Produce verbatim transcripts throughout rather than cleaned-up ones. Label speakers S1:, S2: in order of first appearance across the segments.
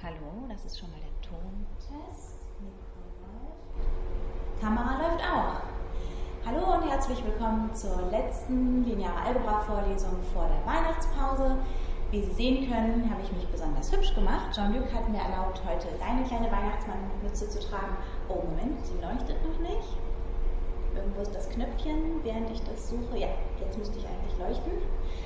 S1: Hallo, das ist schon mal der Tontest. Mikro läuft. Kamera läuft auch. Hallo und herzlich willkommen zur letzten lineare Algebra-Vorlesung vor der Weihnachtspause. Wie Sie sehen können, habe ich mich besonders hübsch gemacht. Jean-Luc hat mir erlaubt, heute deine kleine Weihnachtsmannmütze zu tragen. Oh, Moment, sie leuchtet noch nicht. Irgendwo ist das Knöpfchen, während ich das suche. Ja, jetzt müsste ich eigentlich leuchten.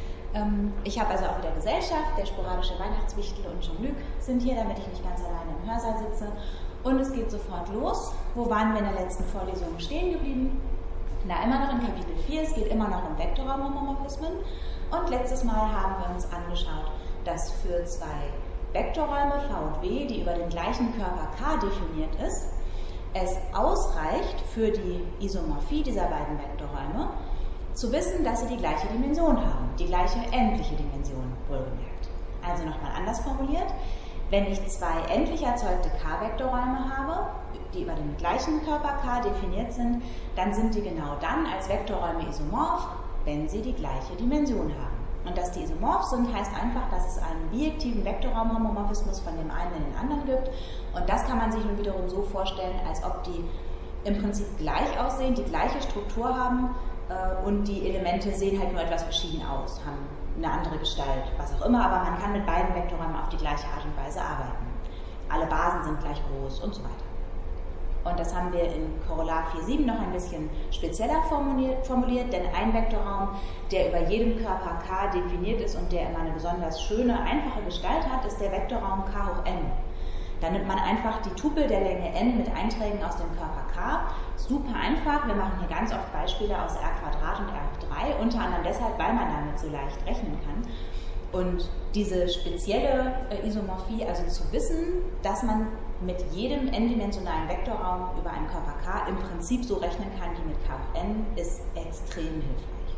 S1: Ich habe also auch wieder Gesellschaft, der sporadische Weihnachtswichtel und Jean-Luc sind hier, damit ich nicht ganz alleine im Hörsaal sitze. Und es geht sofort los. Wo waren wir in der letzten Vorlesung stehen geblieben? Na, immer noch in Kapitel vier, es geht immer noch um Vektorraumhomomorphismen. Und letztes Mal haben wir uns angeschaut, dass für zwei Vektorräume V und W, die über den gleichen Körper K definiert ist, es ausreicht für die Isomorphie dieser beiden Vektorräume, zu wissen, dass sie die gleiche Dimension haben, die gleiche endliche Dimension, wohlgemerkt. Also nochmal anders formuliert, wenn ich zwei endlich erzeugte K-Vektorräume habe, die über den gleichen Körper K definiert sind, dann sind die genau dann als Vektorräume isomorph, wenn sie die gleiche Dimension haben. Und dass die isomorph sind, heißt einfach, dass es einen bijektiven Vektorraumhomomorphismus von dem einen in den anderen gibt. Und das kann man sich nun wiederum so vorstellen, als ob die im Prinzip gleich aussehen, die gleiche Struktur haben, und die Elemente sehen halt nur etwas verschieden aus, haben eine andere Gestalt, was auch immer, aber man kann mit beiden Vektorräumen auf die gleiche Art und Weise arbeiten. Alle Basen sind gleich groß und so weiter. Und das haben wir in Korrelar vier Punkt sieben noch ein bisschen spezieller formuliert, denn ein Vektorraum, der über jedem Körper K definiert ist und der immer eine besonders schöne, einfache Gestalt hat, ist der Vektorraum K hoch n. Da nimmt man einfach die Tupel der Länge n mit Einträgen aus dem Körper K. Super einfach, wir machen hier ganz oft Beispiele aus R Quadrat und R hoch drei, unter anderem deshalb, weil man damit so leicht rechnen kann. Und diese spezielle Isomorphie, also zu wissen, dass man mit jedem n-dimensionalen Vektorraum über einen Körper K im Prinzip so rechnen kann wie mit K hoch n, ist extrem hilfreich.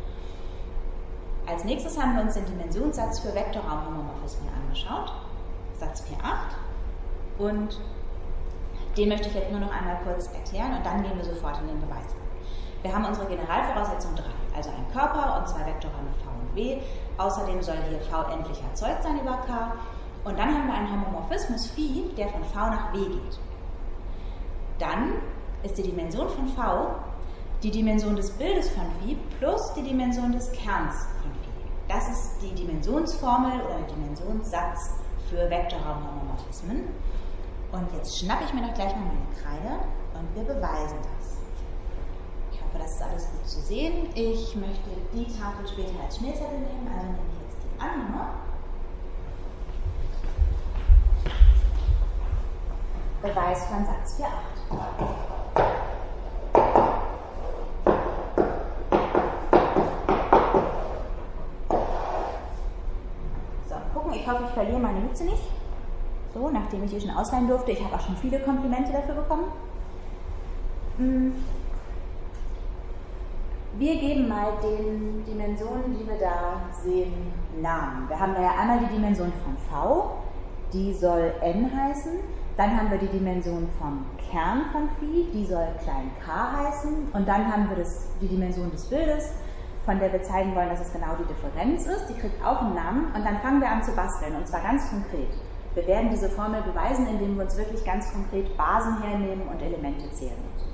S1: Als nächstes haben wir uns den Dimensionssatz für Vektorraumhomomorphismen angeschaut, Satz vier Punkt acht. Und den möchte ich jetzt nur noch einmal kurz erklären und dann gehen wir sofort in den Beweis. Wir haben unsere Generalvoraussetzung drei, also ein Körper und zwei Vektorräume V und W. Außerdem soll hier V endlich erzeugt sein über K. Und dann haben wir einen Homomorphismus Phi, der von V nach W geht. Dann ist die Dimension von V die Dimension des Bildes von Phi plus die Dimension des Kerns von Phi. Das ist die Dimensionsformel oder der Dimensionssatz für Vektorraumhomomorphismen. Und jetzt schnappe ich mir doch gleich mal meine Kreide und wir beweisen das. Ich hoffe, das ist alles gut zu sehen. Ich möchte die Tafel später als Schmierzettel nehmen, also nehme ich jetzt die andere. Beweis von Satz vier Punkt acht. So, gucken, ich hoffe, ich verliere meine Mütze nicht. So, nachdem ich die schon ausleihen durfte, ich habe auch schon viele Komplimente dafür bekommen. Wir geben mal den Dimensionen, die wir da sehen, Namen. Wir haben da ja einmal die Dimension von V, die soll n heißen. Dann haben wir die Dimension vom Kern von Phi, die soll klein k heißen. Und dann haben wir das, die Dimension des Bildes, von der wir zeigen wollen, dass es genau die Differenz ist. Die kriegt auch einen Namen. Und dann fangen wir an zu basteln, und zwar ganz konkret. Wir werden diese Formel beweisen, indem wir uns wirklich ganz konkret Basen hernehmen und Elemente zählen.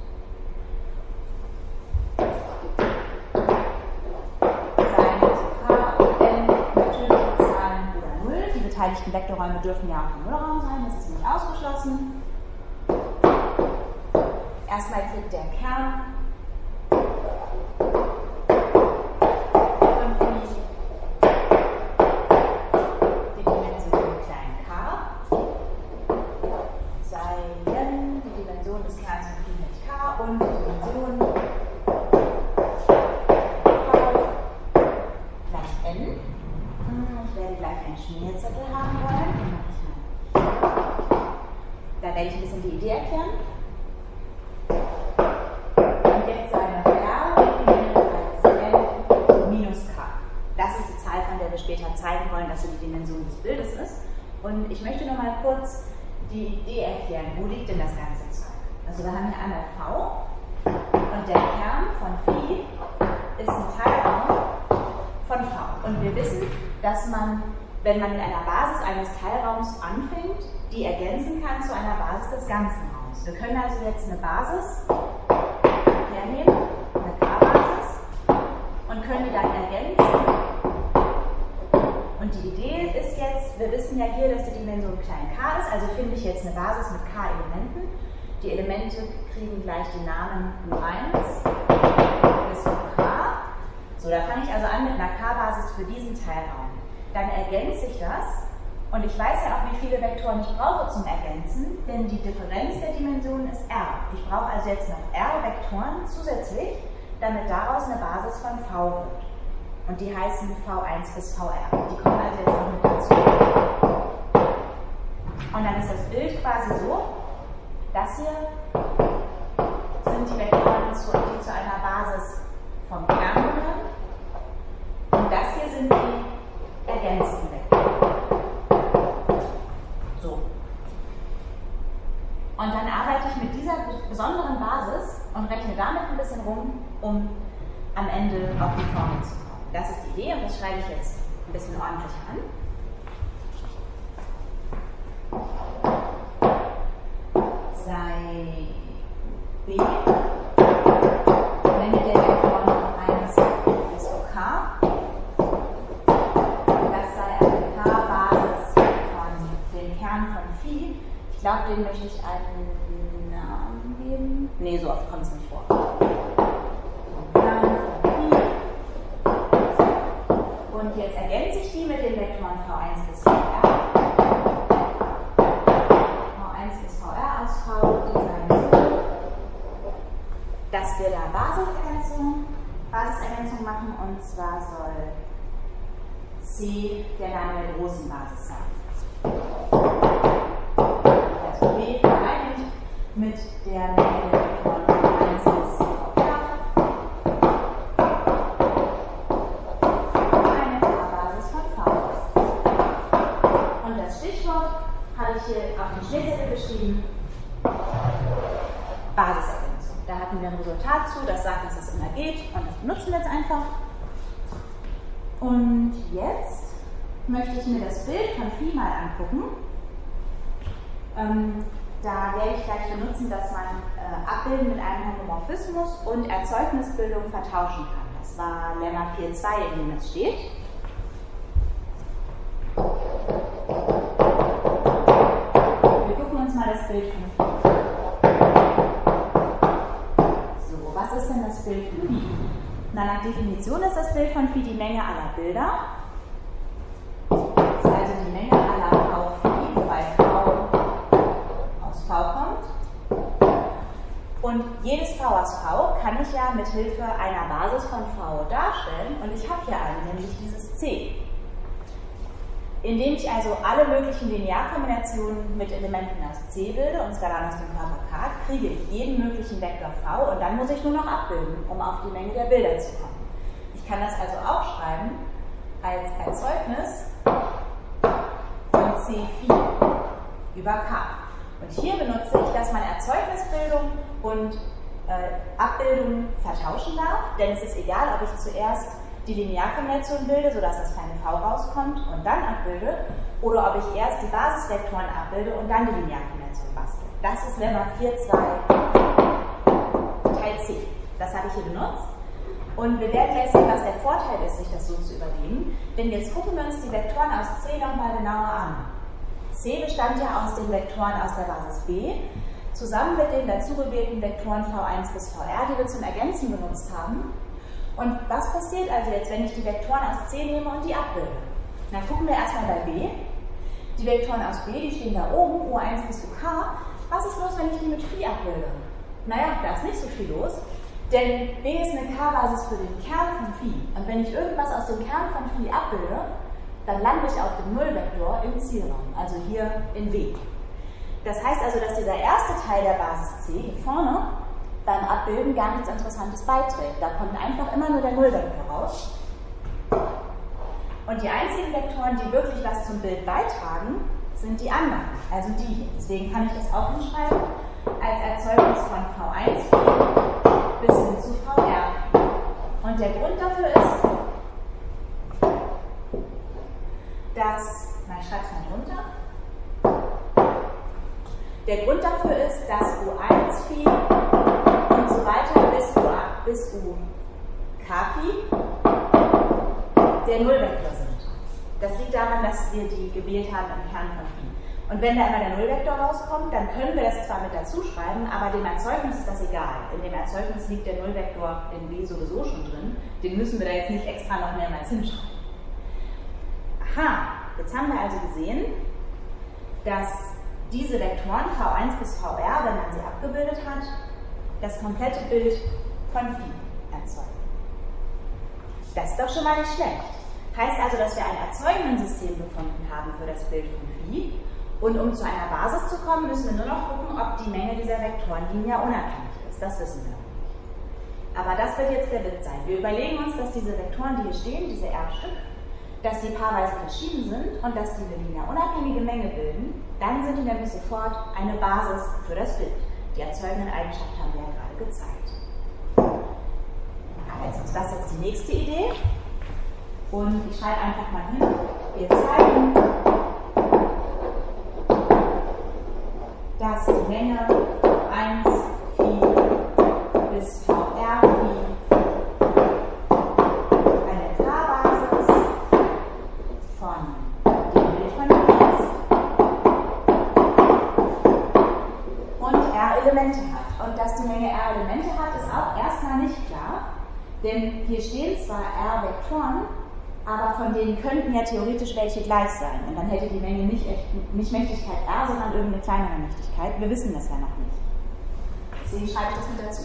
S1: Seien K und n natürliche Zahlen oder null. Die beteiligten Vektorräume dürfen ja auch im Nullraum sein, das ist nicht ausgeschlossen. Erstmal kriegt der Kern Schmierzettel haben wollen. Da werde ich ein bisschen die Idee erklären. Und jetzt sagen wir R definiert als n minus k. Das ist die Zahl, von der wir später zeigen wollen, dass sie die Dimension des Bildes ist. Und ich möchte noch mal kurz die Idee erklären. Wo liegt denn das ganze Zeug? Also wir haben hier einmal V und der Kern von Phi ist ein Teilraum von V. Und wir wissen, dass man wenn man mit einer Basis eines Teilraums anfängt, die ergänzen kann zu einer Basis des ganzen Raums. Wir können also jetzt eine Basis hernehmen, eine K-Basis, und können die dann ergänzen. Und die Idee ist jetzt, wir wissen ja hier, dass die Dimension klein k ist, also finde ich jetzt eine Basis mit k Elementen. Die Elemente kriegen gleich die Namen U eins bis U k. So, da fange ich also an mit einer K-Basis für diesen Teilraum. Dann ergänze ich das, und ich weiß ja auch, wie viele Vektoren ich brauche zum Ergänzen, denn die Differenz der Dimensionen ist R. Ich brauche also jetzt noch R Vektoren zusätzlich, damit daraus eine Basis von V wird. Und die heißen V eins bis V R. Die kommen also jetzt noch mit dazu. Und dann ist das Bild quasi so, das hier sind die Vektoren, die zu einer Basis vom Kern gehören. Und das hier sind die ergänzten Vektoren. So. Und dann arbeite ich mit dieser besonderen Basis und rechne damit ein bisschen rum, um am Ende auf die Formel zu kommen. Das ist die Idee, und das schreibe ich jetzt ein bisschen ordentlicher an. Sei B, Menge der Vektoren eins bis U K, das sei eine K-Basis von dem Kern von Phi. Ich glaube, den möchte ich einen Namen geben. Nee, so oft kommt es nicht vor. Kern von Phi. Und jetzt ergänze ich die mit den Vektoren V eins bis V R. V eins bis V R aus V, die sagen so, dass wir da Basisergänzung, Basisergänzung machen, und zwar soll C der Name der großen Basis sein. Also B vereinigt mit der Menge der Vektoren V eins bis V R. Eine K-Basis von V. Und das Stichwort habe ich hier auf den Schneezettel geschrieben: Basisergänzung. Da hatten wir ein Resultat zu, das sagt, dass es immer geht, und das benutzen wir jetzt einfach. Und jetzt möchte ich mir das Bild von Phi mal angucken. Ähm, da werde ich gleich benutzen, dass man äh, Abbilden mit einem Homomorphismus und Erzeugnisbildung vertauschen kann. Das war Lemma vier Punkt zwei, in dem es steht. Wir gucken uns mal das Bild von Phi. So, was ist denn das Bild von Phi? Na, nach Definition ist das Bild von Phi die Menge aller Bilder. Das ist also die Menge aller V Phi, wobei V aus V kommt. Und jedes V aus V kann ich ja mit Hilfe einer Basis von V darstellen. Und ich habe hier eine, nämlich dieses C. Indem ich also alle möglichen Linearkombinationen mit Elementen aus C bilde und Skalaren aus dem Körper K, kriege ich jeden möglichen Vektor V, und dann muss ich nur noch abbilden, um auf die Menge der Bilder zu kommen. Ich kann das also auch schreiben als Erzeugnis von C Phi über K. Und hier benutze ich, dass man Erzeugnisbildung und äh, Abbildung vertauschen darf, denn es ist egal, ob ich zuerst die Linearkombination bilde, sodass das kleine V rauskommt und dann abbilde, oder ob ich erst die Basisvektoren abbilde und dann die Linearkombination bastle. Das ist Lemma vier Punkt zwei Teil C. Das habe ich hier benutzt. Und wir werden gleich sehen, was der Vorteil ist, sich das so zu überlegen. Denn jetzt gucken wir uns die Vektoren aus C nochmal genauer an. C bestand ja aus den Vektoren aus der Basis B, zusammen mit den dazugewählten Vektoren V eins bis V R, die wir zum Ergänzen benutzt haben. Und was passiert also jetzt, wenn ich die Vektoren aus C nehme und die abbilde? Na, gucken wir erstmal bei B. Die Vektoren aus B, die stehen da oben, U eins bis U K. Was ist los, wenn ich die mit Phi abbilde? Naja, da ist nicht so viel los, denn B ist eine K-Basis für den Kern von Phi. Und wenn ich irgendwas aus dem Kern von Phi abbilde, dann lande ich auf dem Nullvektor im Zielraum, also hier in B. Das heißt also, dass dieser erste Teil der Basis C hier vorne beim Abbilden gar nichts Interessantes beiträgt. Da kommt einfach immer nur der Nullvektor raus. Und die einzigen Vektoren, die wirklich was zum Bild beitragen, sind die anderen, also die hier. Deswegen kann ich das auch hinschreiben als Erzeugnis von V eins bis hin zu V R. Und der Grund dafür ist, dass, na, ich schreibe es mal drunter. Der Grund dafür ist, dass U eins Phi und so weiter bis U, bis U K Phi der Nullvektor sind. Das liegt daran, dass wir die gewählt haben im Kern von Phi. Und wenn da immer der Nullvektor rauskommt, dann können wir das zwar mit dazu schreiben, aber dem Erzeugnis ist das egal. In dem Erzeugnis liegt der Nullvektor in B sowieso schon drin. Den müssen wir da jetzt nicht extra noch mehrmals hinschreiben. Aha, jetzt haben wir also gesehen, dass diese Vektoren V eins bis V R, wenn man sie abgebildet hat, das komplette Bild von Phi erzeugen. Das ist doch schon mal nicht schlecht. Heißt also, dass wir ein Erzeugensystem gefunden haben für das Bild von Phi. Und um zu einer Basis zu kommen, müssen wir nur noch gucken, ob die Menge dieser Vektoren linear unabhängig ist. Das wissen wir noch nicht. Aber das wird jetzt der Witz sein. Wir überlegen uns, dass diese Vektoren, die hier stehen, diese R-Stück, dass die paarweise verschieden sind und dass die eine linear unabhängige Menge bilden. Dann sind die nämlich sofort eine Basis für das Bild. Die erzeugenden Eigenschaften haben wir ja gerade gezeigt. Also das ist jetzt die nächste Idee. Und ich schreibe einfach mal hin, wir zeigen, dass die Menge eins Phi bis V R Phi eine K-Basis von dem Bild von Phi ist und R-Elemente hat. Und dass die Menge R-Elemente hat, ist auch erstmal nicht klar, denn hier stehen zwar R-Vektoren, aber von denen könnten ja theoretisch welche gleich sein. Und dann hätte die Menge nicht, nicht Mächtigkeit R, sondern irgendeine kleinere Mächtigkeit. Wir wissen das ja noch nicht. Deswegen schreibe ich das mit dazu.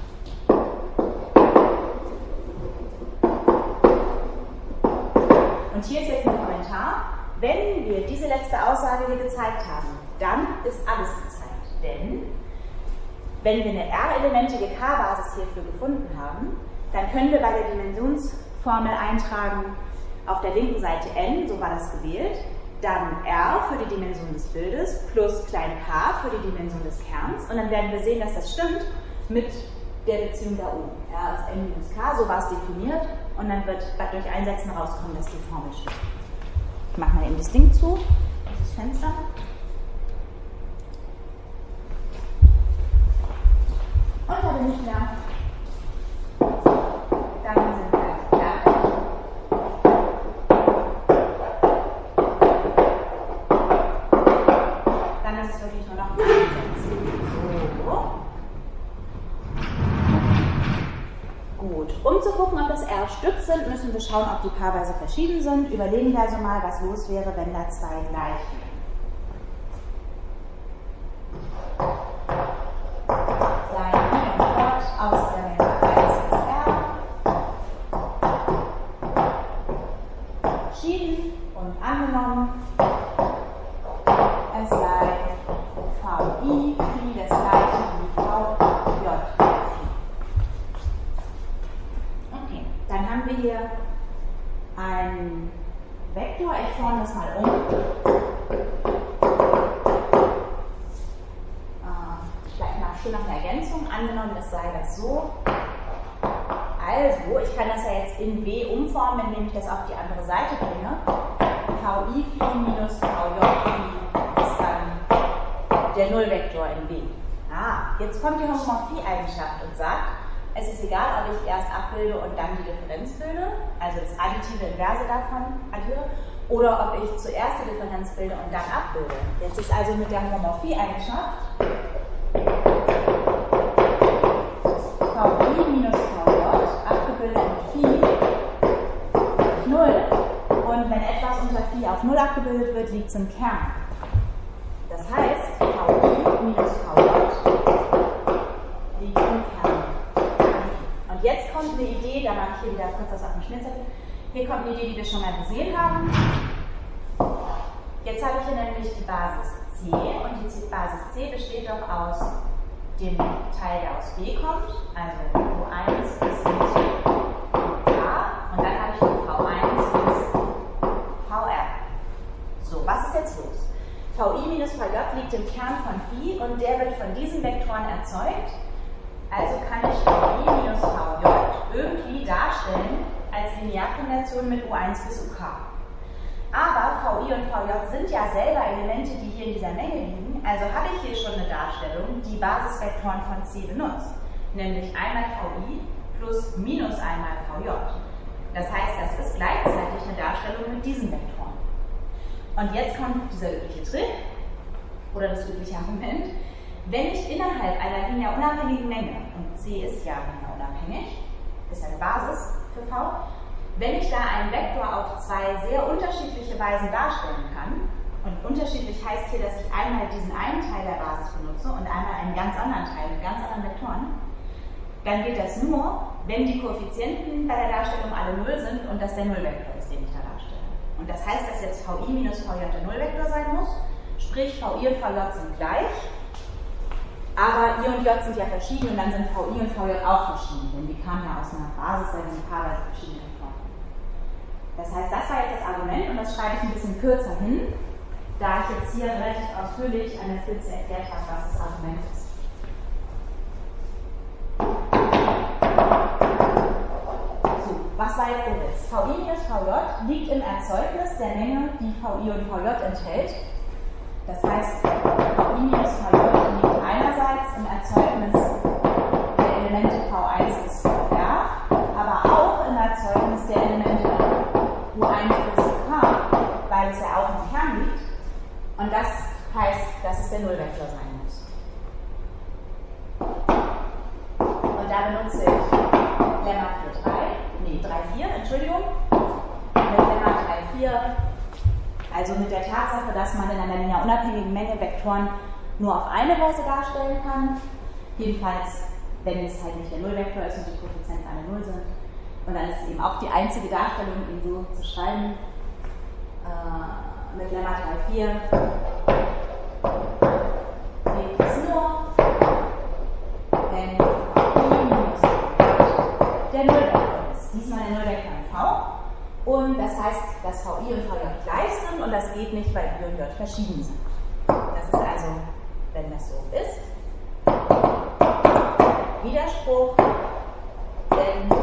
S1: Und hier ist jetzt ein Kommentar. Wenn wir diese letzte Aussage hier gezeigt haben, dann ist alles gezeigt. Denn wenn wir eine R-elementige K-Basis hierfür gefunden haben, dann können wir bei der Dimensionsformel eintragen, auf der linken Seite n, so war das gewählt, dann R für die Dimension des Bildes plus klein k für die Dimension des Kerns und dann werden wir sehen, dass das stimmt mit der Beziehung da oben. R ist n minus k, so war es definiert und dann wird durch Einsetzen rauskommen, dass die Formel stimmt. Ich mache mal eben das Ding zu, das Fenster. Und da bin ich wieder. Dann sind wir fertig. Dann ist es wirklich nur noch einsetzen. So. Gut. Um zu gucken, ob das R-Stück sind, müssen wir schauen, ob die paarweise verschieden sind. Überlegen wir also mal, was los wäre, wenn da zwei gleich wären. Aus der Menge eins bis R entschieden und angenommen, es sei V I Phi das gleiche wie V J Phi. Okay, dann haben wir hier einen Vektor, ich forme das mal um. Schön nach einer Ergänzung, angenommen, es sei das so. Also, ich kann das ja jetzt in W umformen, indem ich das auf die andere Seite bringe. V I Phi minus V J Phi ist dann der Nullvektor in W. Ah, jetzt kommt die Homomorphie-Eigenschaft und sagt, es ist egal, ob ich erst abbilde und dann die Differenz bilde, also das additive Inverse davon addiere, oder ob ich zuerst die Differenz bilde und dann abbilde. Jetzt ist also mit der Homomorphie-Eigenschaft V I minus V J, abgebildet mit Phi, null. Und wenn etwas unter Phi auf null abgebildet wird, liegt es im Kern. Das heißt, V I minus V J liegt im Kern. Und jetzt kommt eine Idee, da mache ich hier wieder kurz was auf dem Schnittzettel. Hier kommt eine Idee, die wir schon mal gesehen haben. Jetzt habe ich hier nämlich die Basis C und die Basis C besteht doch aus dem Teil, der aus B kommt, also U eins ist mit K und dann habe ich noch V eins bis V R. So, was ist jetzt los? V I minus V J liegt im Kern von Phi und der wird von diesen Vektoren erzeugt, also kann ich V I minus V J irgendwie darstellen als Linearkombination mit U eins bis U K. Aber V I und V J sind ja selber Elemente, die hier in dieser Menge liegen. Also habe ich hier schon eine Darstellung, die Basisvektoren von C benutzt. Nämlich einmal V I plus minus einmal V J. Das heißt, das ist gleichzeitig eine Darstellung mit diesen Vektoren. Und jetzt kommt dieser übliche Trick oder das übliche Argument. Wenn ich innerhalb einer linear unabhängigen Menge, und C ist ja linear unabhängig, ist eine Basis für V, wenn ich da einen Vektor auf zwei sehr unterschiedliche Weisen darstellen kann, und unterschiedlich heißt hier, dass ich einmal diesen einen Teil der Basis benutze und einmal einen ganz anderen Teil mit ganz anderen Vektoren, dann geht das nur, wenn die Koeffizienten bei der Darstellung alle null sind und das der Nullvektor ist, den ich da darstelle. Und das heißt, dass jetzt V I minus V J der Nullvektor sein muss, sprich V I und V J sind gleich, aber I und J sind ja verschieden und dann sind V I und V J auch verschieden, denn die kamen ja aus einer Basis, da sind paarweise verschiedene Vektoren. Das heißt, das war jetzt das Argument und das schreibe ich ein bisschen kürzer hin, da ich jetzt hier relativ ausführlich an der Skizze erklärt habe, was das Argument ist. So, was war jetzt der Witz? V I minus V J liegt im Erzeugnis der Menge, die V I und V J enthält. Das heißt, V I minus V J liegt einerseits im Erzeugnis der Elemente V eins bis V R, aber auch im Erzeugnis der Elemente Q eins bis K, weil es ja auch im Kern liegt. Und das heißt, dass es der Nullvektor sein muss. Und da benutze ich Lemma vier drei, nee, drei vier, Entschuldigung, mit Lemma drei vier, also mit der Tatsache, dass man in einer linear unabhängigen Menge Vektoren nur auf eine Weise darstellen kann, jedenfalls, wenn es halt nicht der Nullvektor ist und die Koeffizienten alle null sind. Und dann ist es eben auch die einzige Darstellung, ihn so zu schreiben, äh, mit Lemma drei vier geht es nur, wenn I minus der Nullvektor ist. Diesmal der Nullvektor in V. Und das heißt, dass V I und V J gleich sind und das geht nicht, weil I und J verschieden sind. Das ist also, wenn das so ist, Widerspruch, denn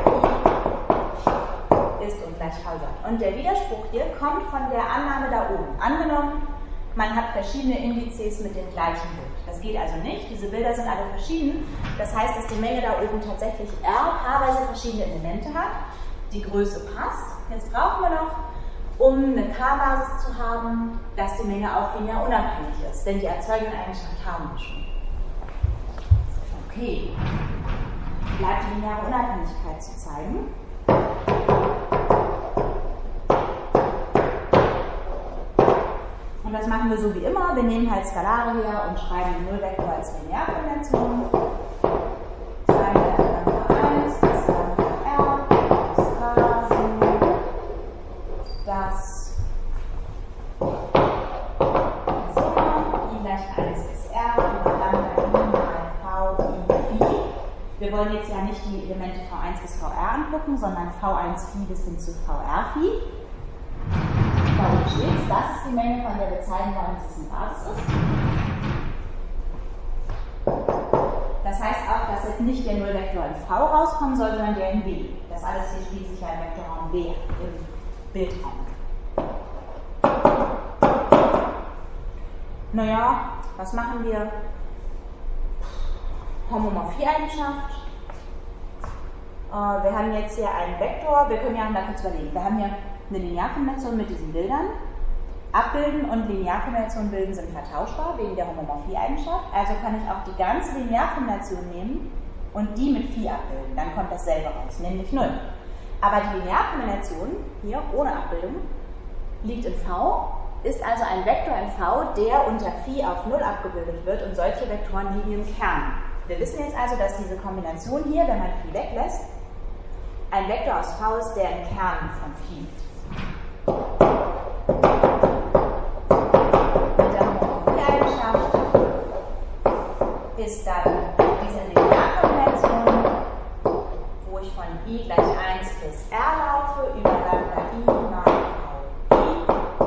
S1: I ist und gleich V J. Und der Widerspruch hier kommt von der Annahme da oben. Angenommen, man hat verschiedene Indizes mit dem gleichen Bild. Das geht also nicht, diese Bilder sind alle verschieden. Das heißt, dass die Menge da oben tatsächlich R paarweise verschiedene Elemente hat. Die Größe passt. Jetzt brauchen wir noch, um eine K-Basis zu haben, dass die Menge auch linear unabhängig ist. Denn die erzeugende Eigenschaft haben wir schon. Okay. Bleibt die lineare Unabhängigkeit zu zeigen. Und das machen wir so wie immer. Wir nehmen halt Skalare her und schreiben den Nullvektor als Linearkonvention. Schreiben wir Lambda eins, das Lambda R, das K, so, dass I gleich eins bis R über Lambda I mal V I Phi. Wir wollen jetzt ja nicht die Elemente V eins bis V R angucken, sondern V eins Phi bis hin zu V R Phi. Da oben steht, das ist die Menge, von der wir zeigen wollen, dass es eine Basis ist. Das heißt auch, dass jetzt nicht der Nullvektor in V rauskommen soll, sondern der in B. Das alles hier spielt sich ja im Vektorraum B im Bildraum. Naja, was machen wir? Homomorphie-Eigenschaft. Äh, wir haben jetzt hier einen Vektor, wir können ja mal kurz überlegen. Wir haben hier eine Linearkombination mit diesen Bildern. Abbilden und Linearkombination bilden sind vertauschbar wegen der Homomorphie-Eigenschaft. Also kann ich auch die ganze Linearkombination nehmen und die mit Phi abbilden. Dann kommt dasselbe raus, nämlich null. Aber die Linearkombination hier ohne Abbildung liegt in V, ist also ein Vektor in V, der unter Phi auf null abgebildet wird und solche Vektoren liegen im Kern. Wir wissen jetzt also, dass diese Kombination hier, wenn man Phi weglässt, ein Vektor aus V ist, der im Kern von Phi liegt. Mit der Homomorphie-Eigenschaft ist dann diese Linearkombination, wo ich von I gleich eins bis R laufe, über Lambda I mal V I.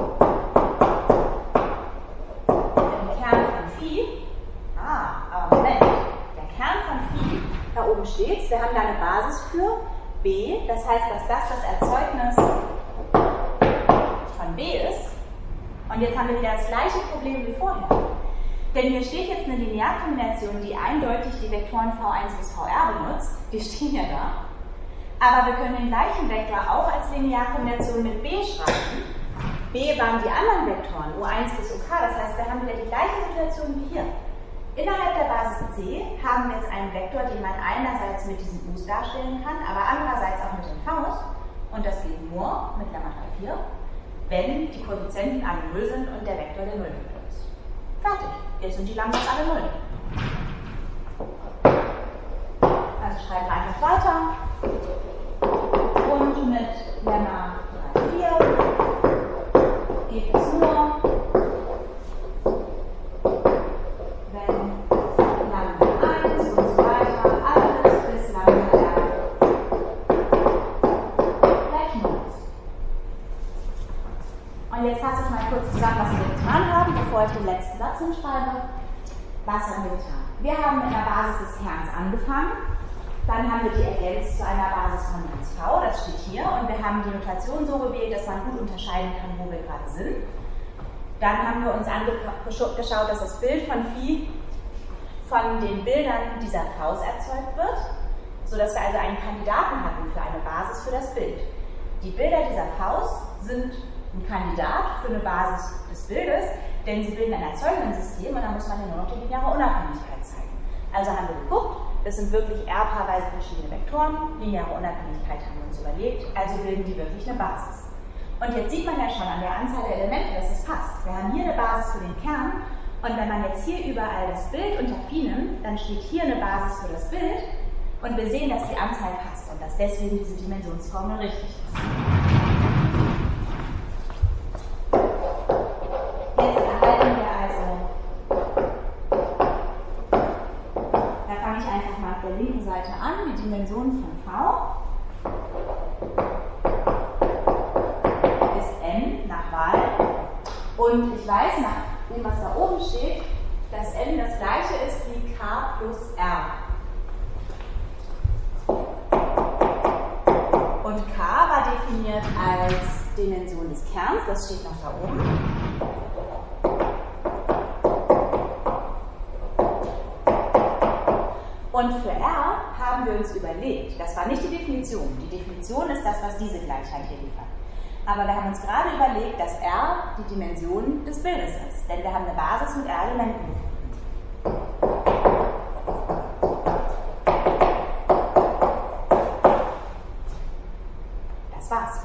S1: Im Kern von Phi, ah, aber Moment, der Kern von Phi, da oben steht, wir haben da eine Basis für B, das heißt, dass das das Erzeugnis von von B ist. Und jetzt haben wir wieder das gleiche Problem wie vorher. Denn hier steht jetzt eine Linearkombination, die eindeutig die Vektoren V eins bis V R benutzt. Die stehen ja da. Aber wir können den gleichen Vektor auch als Linearkombination mit B schreiben. B waren die anderen Vektoren, U eins bis U K. Das heißt, wir haben wieder die gleiche Situation wie hier. Innerhalb der Basis C haben wir jetzt einen Vektor, den man einerseits mit diesen U's darstellen kann, aber andererseits auch mit den V's. Und das geht nur mit Lemma drei vier, wenn die Koeffizienten alle null sind und der Vektor der Nullvektor ist. Fertig. Jetzt sind die Lambdas alle null. Also schreiben wir einfach weiter. Und mit Lemma drei vier geht es nur, wenn Lambda eins und so weiter, alles bis Lambda r gleich null ist. Und jetzt fasse ich mal kurz zusammen, was wir getan haben, bevor ich den letzten Satz hinschreibe. Was haben wir getan? Wir haben mit einer Basis des Kerns angefangen. Dann haben wir die ergänzt zu einer Basis von ganz V, das steht hier, und wir haben die Notation so gewählt, dass man gut unterscheiden kann, wo wir gerade sind. Dann haben wir uns angeschaut, dass das Bild von Phi von den Bildern dieser Vs erzeugt wird, sodass wir also einen Kandidaten hatten für eine Basis für das Bild. Die Bilder dieser Vs sind ein Kandidat für eine Basis des Bildes, denn sie bilden ein erzeugenden und dann muss man ja nur noch die lineare Unabhängigkeit zeigen. Also haben wir geguckt, das sind wirklich R paarweise verschiedene Vektoren, lineare Unabhängigkeit haben wir uns überlegt, also bilden die wirklich eine Basis. Und jetzt sieht man ja schon an der Anzahl der Elemente, dass es passt. Wir haben hier eine Basis für den Kern und wenn man jetzt hier überall das Bild unter Phi nimmt, dann steht hier eine Basis für das Bild und wir sehen, dass die Anzahl passt und dass deswegen diese Dimensionsformel richtig ist. Jetzt erhalten wir also, da fange ich einfach mal auf der linken Seite an, die Dimension von V. Und ich weiß, nach dem, was da oben steht, dass n das gleiche ist wie k plus r. Und k war definiert als Dimension des Kerns, das steht noch da oben. Und für r haben wir uns überlegt, das war nicht die Definition, die Definition ist das, was diese Gleichheit hier liefert. Aber wir haben uns gerade überlegt, dass R die Dimension des Bildes ist, denn wir haben eine Basis mit R Elementen gefunden. Das war's.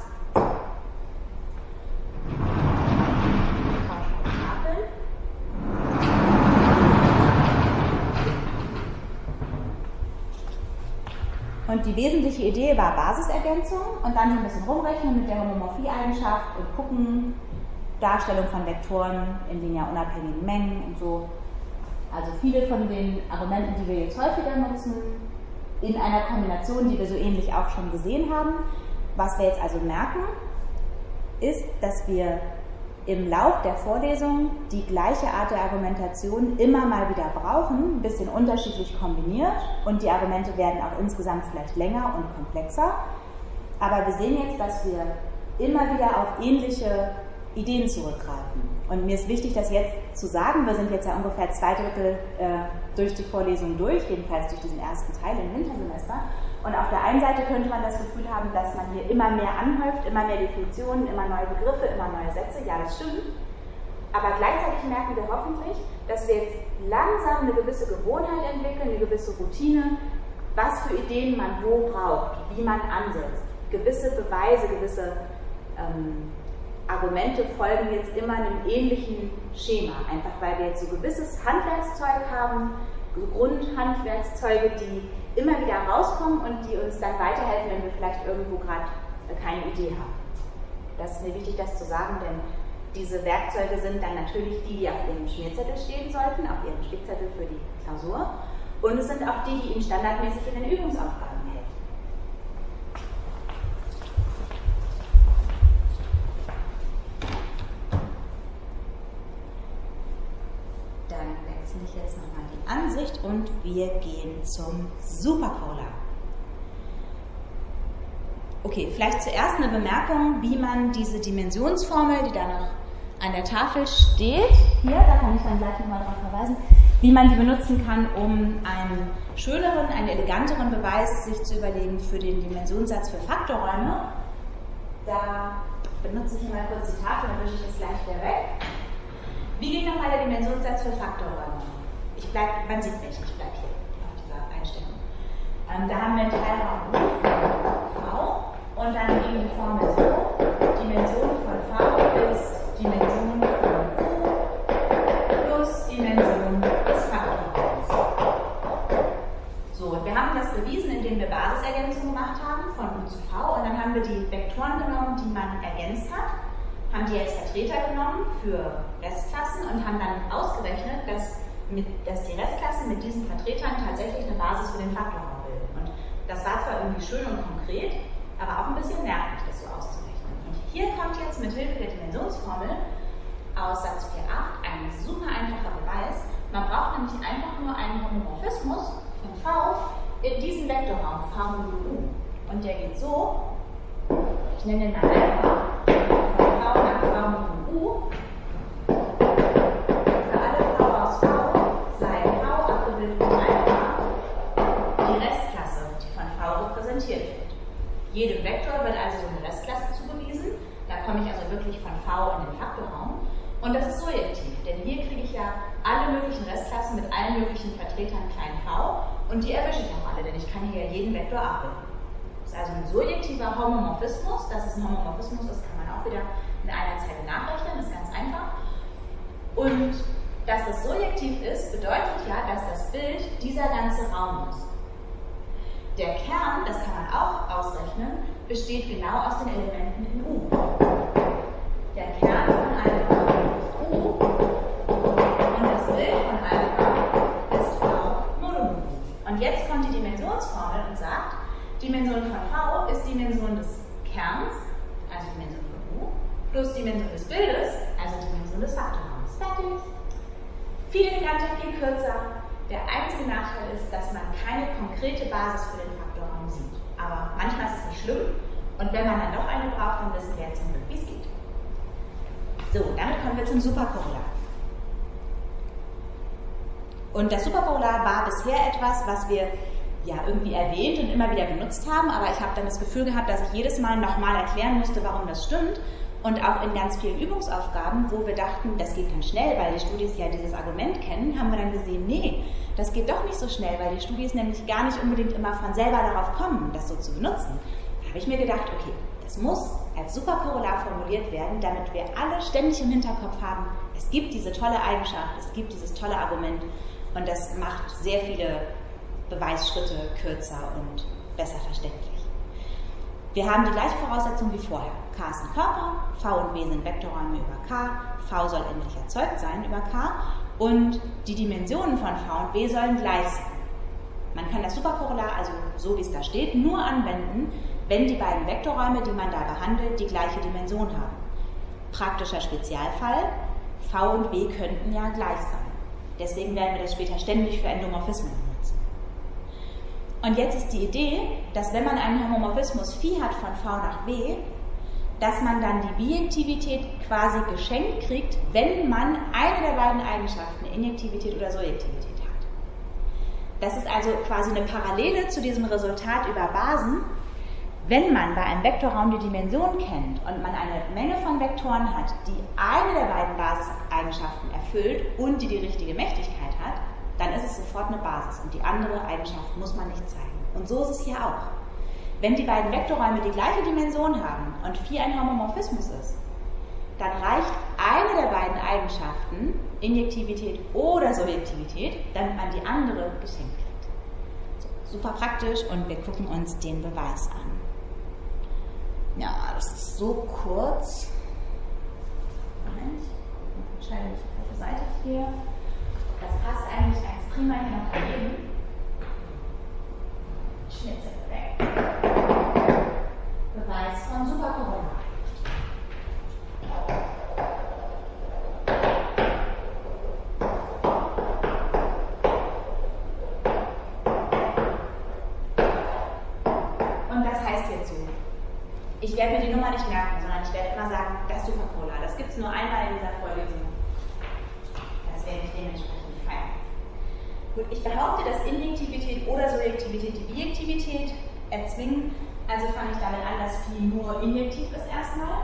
S1: Und die wesentliche Idee war Basisergänzung und dann so ein bisschen rumrechnen mit der Homomorphie-Eigenschaft und gucken, Darstellung von Vektoren in linear unabhängigen Mengen und so. Also viele von den Argumenten, die wir jetzt häufiger nutzen, in einer Kombination, die wir so ähnlich auch schon gesehen haben. Was wir jetzt also merken, ist, dass wir im Lauf der Vorlesung die gleiche Art der Argumentation immer mal wieder brauchen, ein bisschen unterschiedlich kombiniert und die Argumente werden auch insgesamt vielleicht länger und komplexer. Aber wir sehen jetzt, dass wir immer wieder auf ähnliche Ideen zurückgreifen. Und mir ist wichtig, das jetzt zu sagen. Wir sind jetzt ja ungefähr zwei Drittel äh, durch die Vorlesung durch, jedenfalls durch diesen ersten Teil im Wintersemester. Und auf der einen Seite könnte man das Gefühl haben, dass man hier immer mehr anhäuft, immer mehr Definitionen, immer neue Begriffe, immer neue Sätze. Ja, das stimmt. Aber gleichzeitig merken wir hoffentlich, dass wir jetzt langsam eine gewisse Gewohnheit entwickeln, eine gewisse Routine, was für Ideen man wo braucht, wie man ansetzt. Gewisse Beweise, gewisse ähm, Argumente folgen jetzt immer einem ähnlichen Schema, einfach weil wir jetzt so gewisses Handwerkszeug haben, Grundhandwerkszeuge, die immer wieder rauskommen und die uns dann weiterhelfen, wenn wir vielleicht irgendwo gerade keine Idee haben. Das ist mir wichtig, das zu sagen, denn diese Werkzeuge sind dann natürlich die, die auf Ihrem Schmierzettel stehen sollten, auf Ihrem Spickzettel für die Klausur, und es sind auch die, die Ihnen standardmäßig in den Übungsaufgaben helfen. Dann wechsle ich jetzt nochmal die Ansicht und wir gehen zum Superpolar. Okay, vielleicht zuerst eine Bemerkung, wie man diese Dimensionsformel, die da noch an der Tafel steht, hier, da kann ich dann gleich nochmal darauf verweisen, wie man die benutzen kann, um einen schöneren, einen eleganteren Beweis sich zu überlegen für den Dimensionssatz für Faktorräume. Da benutze ich hier mal kurz die Tafel, dann wische ich das gleich wieder weg. Wie geht nochmal der Dimensionssatz für Faktorräume? Ich bleib, man sieht mich, ich bleibe hier auf dieser Einstellung. Ähm, da haben wir einen Teilraum U V und dann ging die Formel so: Dimension von V ist Dimension von U plus Dimension des Faktorraums. So, und wir haben das bewiesen, indem wir Basisergänzung gemacht haben von U zu V, und dann haben wir die Vektoren genommen, die man ergänzt hat, haben die als Vertreter genommen für Restklassen und haben dann ausgerechnet, dass, mit, dass die Restklassen mit diesen Vertretern tatsächlich eine Basis für den Faktorraum bilden. Und das war zwar irgendwie schön und konkret, aber auch ein bisschen nervig, das so auszurechnen. Und hier kommt jetzt mit Hilfe der Dimensionsformel aus Satz vier Punkt acht ein super einfacher Beweis. Man braucht nämlich einfach nur einen Homomorphismus von V in diesem Vektorraum V modulo U. Und der geht so, ich nenne den mal Alpha, von V nach V modulo U. Für alle V aus V sei V abgebildet von Alpha die Restklasse, die von V repräsentiert wird. Jedem Vektor wird also so eine Restklasse zugewiesen. Da komme ich also wirklich von V in den Faktorraum. Und das ist surjektiv, denn hier kriege ich ja alle möglichen Restklassen mit allen möglichen Vertretern klein v, und die erwische ich auch alle, denn ich kann hier ja jeden Vektor abbilden. Das ist also ein surjektiver Homomorphismus. Dass es ein Homomorphismus ist, kann man auch wieder in einer Zeile nachrechnen, ist ganz einfach. Und dass das surjektiv ist, bedeutet ja, dass das Bild dieser ganze Raum ist. Der Kern, das kann man auch ausrechnen, besteht genau aus den Elementen in U. Der Kern von Alpha ist U und das Bild von Alpha ist V modulo U. Und jetzt kommt die Dimensionsformel und sagt, Dimension von V ist Dimension des Kerns, also Dimension von U, plus Dimension des Bildes, also Dimension des Faktorraums. Fertig. Viel eleganter, viel kürzer. Der einzige Nachteil ist, dass man keine konkrete Basis für den Faktorraum sieht. Aber manchmal ist es nicht schlimm, und wenn man dann doch eine braucht, dann wissen wir jetzt zum Glück, wie es geht. So, damit kommen wir zum Superkorrelat. Und das Superkorrelat war bisher etwas, was wir ja irgendwie erwähnt und immer wieder benutzt haben, aber ich habe dann das Gefühl gehabt, dass ich jedes Mal nochmal erklären musste, warum das stimmt. Und auch in ganz vielen Übungsaufgaben, wo wir dachten, das geht ganz schnell, weil die Studis ja dieses Argument kennen, haben wir dann gesehen, nee, das geht doch nicht so schnell, weil die Studis nämlich gar nicht unbedingt immer von selber darauf kommen, das so zu benutzen. Da habe ich mir gedacht, okay, das muss als Superkorrelat formuliert werden, damit wir alle ständig im Hinterkopf haben, es gibt diese tolle Eigenschaft, es gibt dieses tolle Argument, und das macht sehr viele Beweisschritte kürzer und besser verständlich. Wir haben die gleiche Voraussetzung wie vorher. K ist ein Körper, V und W sind Vektorräume über K, V soll endlich erzeugt sein über K, und die Dimensionen von V und W sollen gleich sein. Man kann das Superkorrelat, also so wie es da steht, nur anwenden, wenn die beiden Vektorräume, die man da behandelt, die gleiche Dimension haben. Praktischer Spezialfall, V und W könnten ja gleich sein. Deswegen werden wir das später ständig für Endomorphismen benutzen. Und jetzt ist die Idee, dass wenn man einen Homomorphismus Phi hat von V nach W, dass man dann die Bijektivität quasi geschenkt kriegt, wenn man eine der beiden Eigenschaften, Injektivität oder Surjektivität hat. Das ist also quasi eine Parallele zu diesem Resultat über Basen. Wenn man bei einem Vektorraum die Dimension kennt und man eine Menge von Vektoren hat, die eine der beiden Basiseigenschaften erfüllt und die die richtige Mächtigkeit hat, dann ist es sofort eine Basis, und die andere Eigenschaft muss man nicht zeigen. Und so ist es hier auch. Wenn die beiden Vektorräume die gleiche Dimension haben und Phi ein Homomorphismus ist, dann reicht eine der beiden Eigenschaften, Injektivität oder Surjektivität, damit man die andere geschenkt kriegt. So, super praktisch, und wir gucken uns den Beweis an. Ja, das ist so kurz. Moment, ich entscheide mich, auf welche Seite ich gehe. Das passt eigentlich ganz prima hier noch daneben. Schnitzel weg. Beweis von Superkorrelat. Und das heißt jetzt so: werde mir die Nummer nicht merken, sondern ich werde immer sagen, das Superpolar. Das gibt es nur einmal in dieser Vorlesung. Das werde ich dementsprechend feiern. Gut, ich behaupte, dass Injektivität oder Surjektivität die Bijektivität erzwingen. Also fange ich damit an, dass Phi nur injektiv ist erstmal.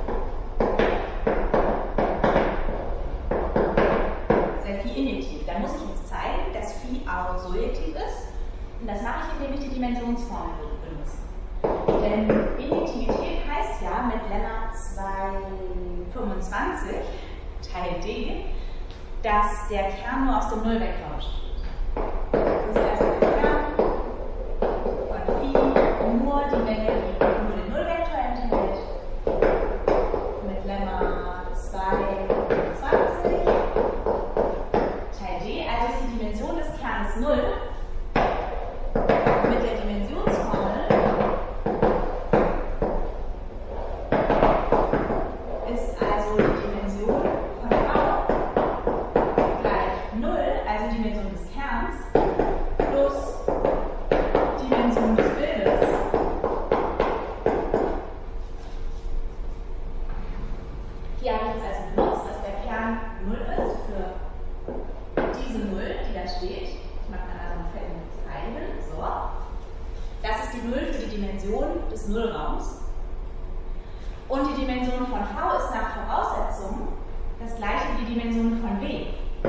S1: Sehr Phi injektiv. Dann muss ich jetzt zeigen, dass Phi auch surjektiv ist. Und das mache ich, indem ich die Dimensionsformel benutze. Denn Injektivität heißt ja mit Lemma zwei fünfundzwanzig Teil D, dass der Kern nur aus dem Nullvektor besteht. Das ist also der Kern von Phi nur die Menge, die nur den Nullvektor enthält, mit Lemma zwei fünfundzwanzig Teil D, also ist die Dimension des Kerns null. Mit der Dimensionsformel ist also die Dimension von V gleich null, also die Dimension des Kerns, plus Dimension des Bildes. Hier habe ich jetzt also benutzt, dass der Kern null ist für diese null, die da steht. Ich mache dann also ein Feld mit Pfeilen. So. Das ist die null für die Dimension des Nullraums. Und die Dimension von V ist nach Voraussetzung das gleiche wie die Dimension von W.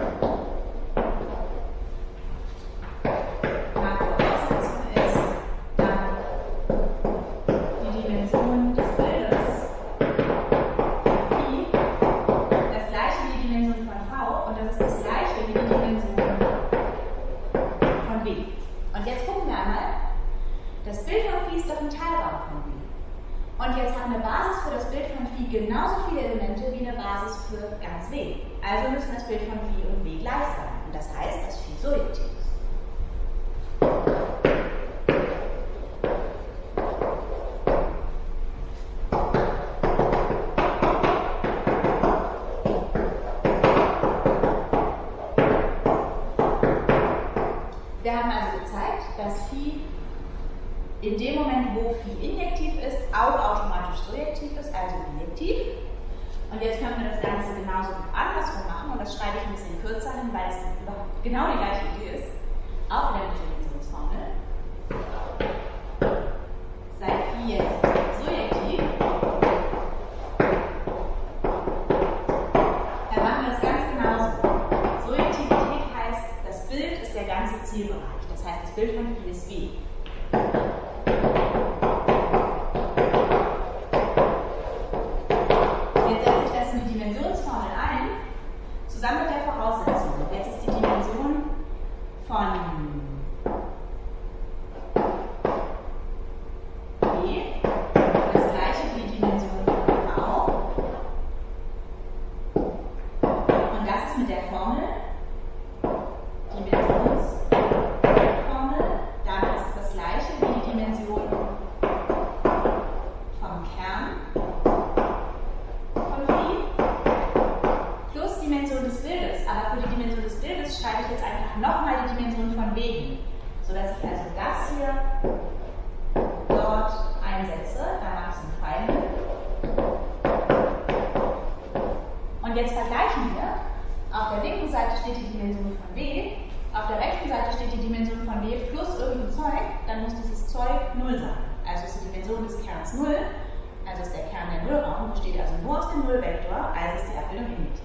S1: Nach Voraussetzung ist dann die Dimension des Bildes Phi das gleiche wie die Dimension von V und das ist das gleiche wie die Dimension von W. Und jetzt gucken wir einmal, das Bild von Phi ist doch ein Teilraum von W. Und jetzt haben wir Basis für das Bild von Phi genauso viele Elemente wie eine Basis für ganz W. Also müssen das Bild von Phi und W gleich sein. Und das heißt, dass Phi surjektiv ist. Wir haben also gezeigt, dass Phi in dem Moment, wo Phi injektiv ist, auch automatisch surjektiv ist, also bijektiv. Und jetzt können wir das Ganze genauso andersrum machen und das schreibe ich ein bisschen kürzer hin, weil es überhaupt genau die gleiche Idee ist. Auch in der Dimensionsformel. Sei Phi jetzt surjektiv, dann machen wir das ganz genauso. Surjektivität heißt, das Bild ist der ganze Zielbereich. Das heißt, das Bild von Phi ist W. Zusammen mit der Voraussetzung. Jetzt ist die Dimension von W das gleiche wie die Dimension von V. Und das ist mit der Formel, Dimensionsformel, damit ist es das gleiche wie die Dimension vom Kern von Phi. Dimension des Bildes, aber für die Dimension des Bildes schreibe ich jetzt einfach nochmal die Dimension von W hin, sodass ich also das hier dort einsetze, da mache ich einen Pfeil hin. Und jetzt vergleichen wir, auf der linken Seite steht die Dimension von W, auf der rechten Seite steht die Dimension von W plus irgendein Zeug, dann muss dieses Zeug null sein. Also ist die Dimension des Kerns null, also ist der Kern der Nullraum, besteht also nur aus dem Nullvektor, also ist die Abbildung injektiv.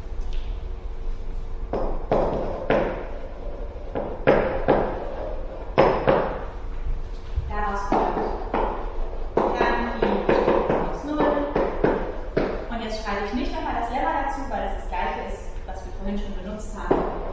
S1: Daraus folgt Kern Phi minus null. Und jetzt schreibe ich nicht nochmal das Lemma dazu, weil es das gleiche ist, was wir vorhin schon benutzt haben.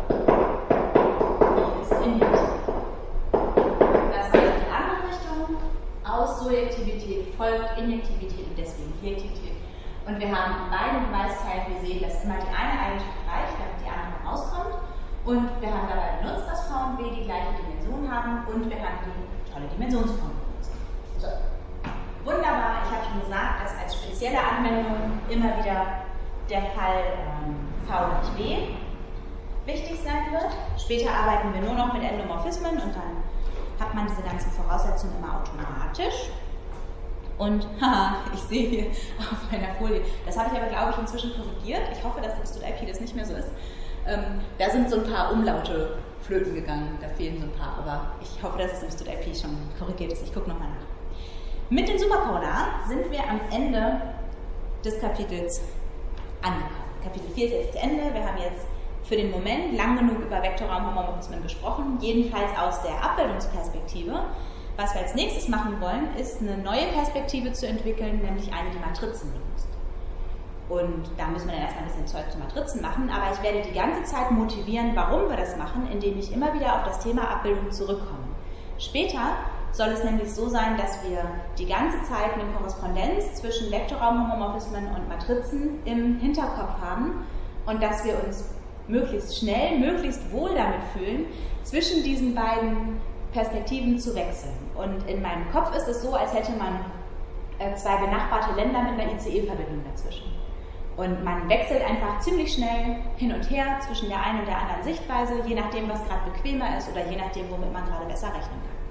S1: Phi ist injektiv. Das geht in die andere Richtung. Aus Surjektivität folgt Injektivität und deswegen Bijektivität. Und wir haben in beiden Beweisteilen gesehen, dass immer die eine Eigenschaft reicht, damit die andere rauskommt. Und wir haben dabei benutzt, dass V und W die gleiche Dimension haben und wir haben die tolle Dimensionsformel benutzt. So. Wunderbar, ich habe schon gesagt, dass als spezielle Anwendung immer wieder der Fall ähm, V gleich W wichtig sein wird. Später arbeiten wir nur noch mit Endomorphismen und dann hat man diese ganzen Voraussetzungen immer automatisch. Und haha, ich sehe hier auf meiner Folie, das habe ich aber, glaube ich, inzwischen korrigiert. Ich hoffe, dass im StudIP das nicht mehr so ist. Ähm, da sind so ein paar Umlaute flöten gegangen, da fehlen so ein paar, aber ich hoffe, dass es im StudIP schon korrigiert ist. Ich gucke nochmal nach. Mit den Superpolaren sind wir am Ende des Kapitels angekommen. Kapitel vier ist jetzt zu Ende. Wir haben jetzt für den Moment lang genug über Vektorraumhomomorphismen gesprochen, jedenfalls aus der Abbildungsperspektive. Was wir als nächstes machen wollen, ist eine neue Perspektive zu entwickeln, nämlich eine, die Matrizen benutzt. Und da müssen wir dann erstmal ein bisschen Zeug zu Matrizen machen, aber ich werde die ganze Zeit motivieren, warum wir das machen, indem ich immer wieder auf das Thema Abbildung zurückkomme. Später soll es nämlich so sein, dass wir die ganze Zeit eine Korrespondenz zwischen Vektorraumhomomorphismen und Matrizen im Hinterkopf haben und dass wir uns möglichst schnell, möglichst wohl damit fühlen, zwischen diesen beiden Perspektiven zu wechseln. Und in meinem Kopf ist es so, als hätte man zwei benachbarte Länder mit einer I C E-Verbindung dazwischen. Und man wechselt einfach ziemlich schnell hin und her zwischen der einen und der anderen Sichtweise, je nachdem, was gerade bequemer ist oder je nachdem, womit man gerade besser rechnen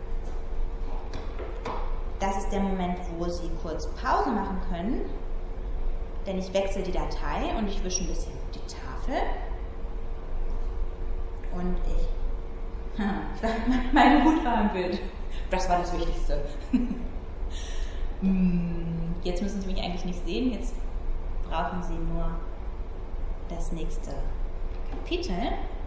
S1: kann. Das ist der Moment, wo Sie kurz Pause machen können, denn ich wechsle die Datei und ich wische ein bisschen die Tafel. Und ich, hm, meine Hut war im Bild. Das war das Wichtigste. Jetzt müssen Sie mich eigentlich nicht sehen, jetzt brauchen Sie nur das nächste Kapitel.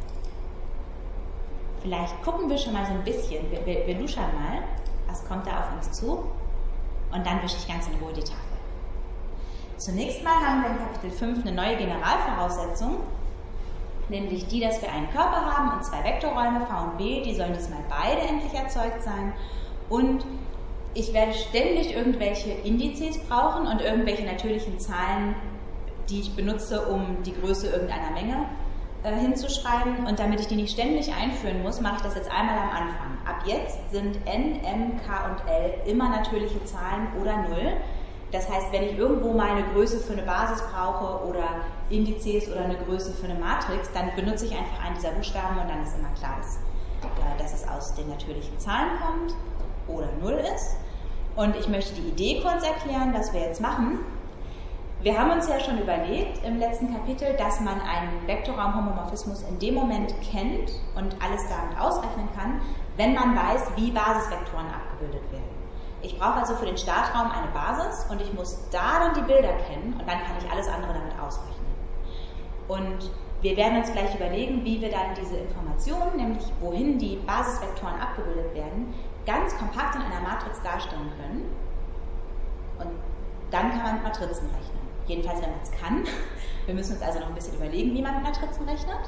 S1: Vielleicht gucken wir schon mal so ein bisschen, wir, wir, wir luschern mal, was kommt da auf uns zu, und dann wische ich ganz in Ruhe die Tafel. Zunächst mal haben wir in Kapitel fünf eine neue Generalvoraussetzung, nämlich die, dass wir einen Körper haben und zwei Vektorräume, V und B, die sollen diesmal beide endlich erzeugt sein, und ich werde ständig irgendwelche Indizes brauchen und irgendwelche natürlichen Zahlen, die ich benutze, um die Größe irgendeiner Menge äh, hinzuschreiben. Und damit ich die nicht ständig einführen muss, mache ich das jetzt einmal am Anfang. Ab jetzt sind N, M, K und L immer natürliche Zahlen oder Null. Das heißt, wenn ich irgendwo mal eine Größe für eine Basis brauche oder Indizes oder eine Größe für eine Matrix, dann benutze ich einfach einen dieser Buchstaben und dann ist immer klar, dass, äh, dass es aus den natürlichen Zahlen kommt oder Null ist. Und ich möchte die Idee kurz erklären, was wir jetzt machen. Wir haben uns ja schon überlegt im letzten Kapitel, dass man einen Vektorraumhomomorphismus in dem Moment kennt und alles damit ausrechnen kann, wenn man weiß, wie Basisvektoren abgebildet werden. Ich brauche also für den Startraum eine Basis und ich muss da dann die Bilder kennen und dann kann ich alles andere damit ausrechnen. Und wir werden uns gleich überlegen, wie wir dann diese Informationen, nämlich wohin die Basisvektoren abgebildet werden, ganz kompakt in einer Matrix darstellen können. Und dann kann man mit Matrizen rechnen. Jedenfalls, wenn man es kann. Wir müssen uns also noch ein bisschen überlegen, wie man mit Matrizen rechnet.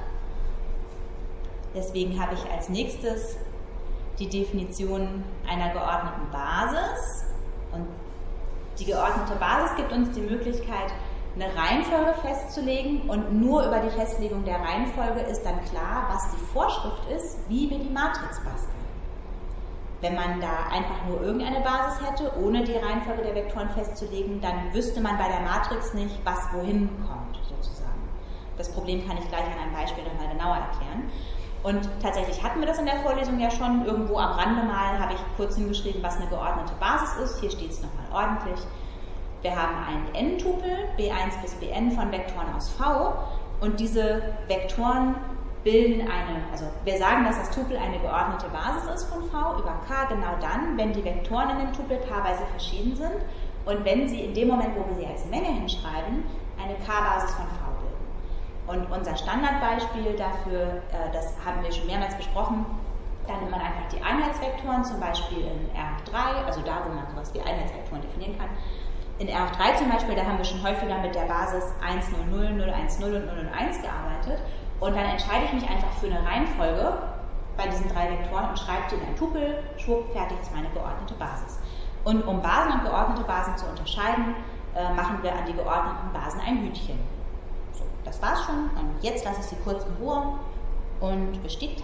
S1: Deswegen habe ich als nächstes die Definition einer geordneten Basis. Und die geordnete Basis gibt uns die Möglichkeit, eine Reihenfolge festzulegen, und nur über die Festlegung der Reihenfolge ist dann klar, was die Vorschrift ist, wie wir die Matrix basteln. Wenn man da einfach nur irgendeine Basis hätte, ohne die Reihenfolge der Vektoren festzulegen, dann wüsste man bei der Matrix nicht, was wohin kommt, sozusagen. Das Problem kann ich gleich an einem Beispiel nochmal genauer erklären. Und tatsächlich hatten wir das in der Vorlesung ja schon. Irgendwo am Rande mal habe ich kurz hingeschrieben, was eine geordnete Basis ist. Hier steht es nochmal ordentlich. Wir haben einen N-Tupel, B eins bis B n von Vektoren aus V, und diese Vektoren bilden eine, also wir sagen, dass das Tupel eine geordnete Basis ist von V über K, genau dann, wenn die Vektoren in dem Tupel paarweise verschieden sind und wenn sie in dem Moment, wo wir sie als Menge hinschreiben, eine K-Basis von V bilden. Und unser Standardbeispiel dafür, das haben wir schon mehrmals besprochen, da nimmt man einfach die Einheitsvektoren, zum Beispiel in R F drei, also da, wo man sowas wie Einheitsvektoren definieren kann. In R F drei zum Beispiel, da haben wir schon häufiger mit der Basis eins null null, null eins null und null null eins gearbeitet. Und dann entscheide ich mich einfach für eine Reihenfolge bei diesen drei Vektoren und schreibe die in ein Tupel, schwupp, fertig ist meine geordnete Basis. Und um Basen und geordnete Basen zu unterscheiden, äh, machen wir an die geordneten Basen ein Hütchen. So, das war's schon. Und jetzt lasse ich sie kurz in Ruhe und wische die Tafel.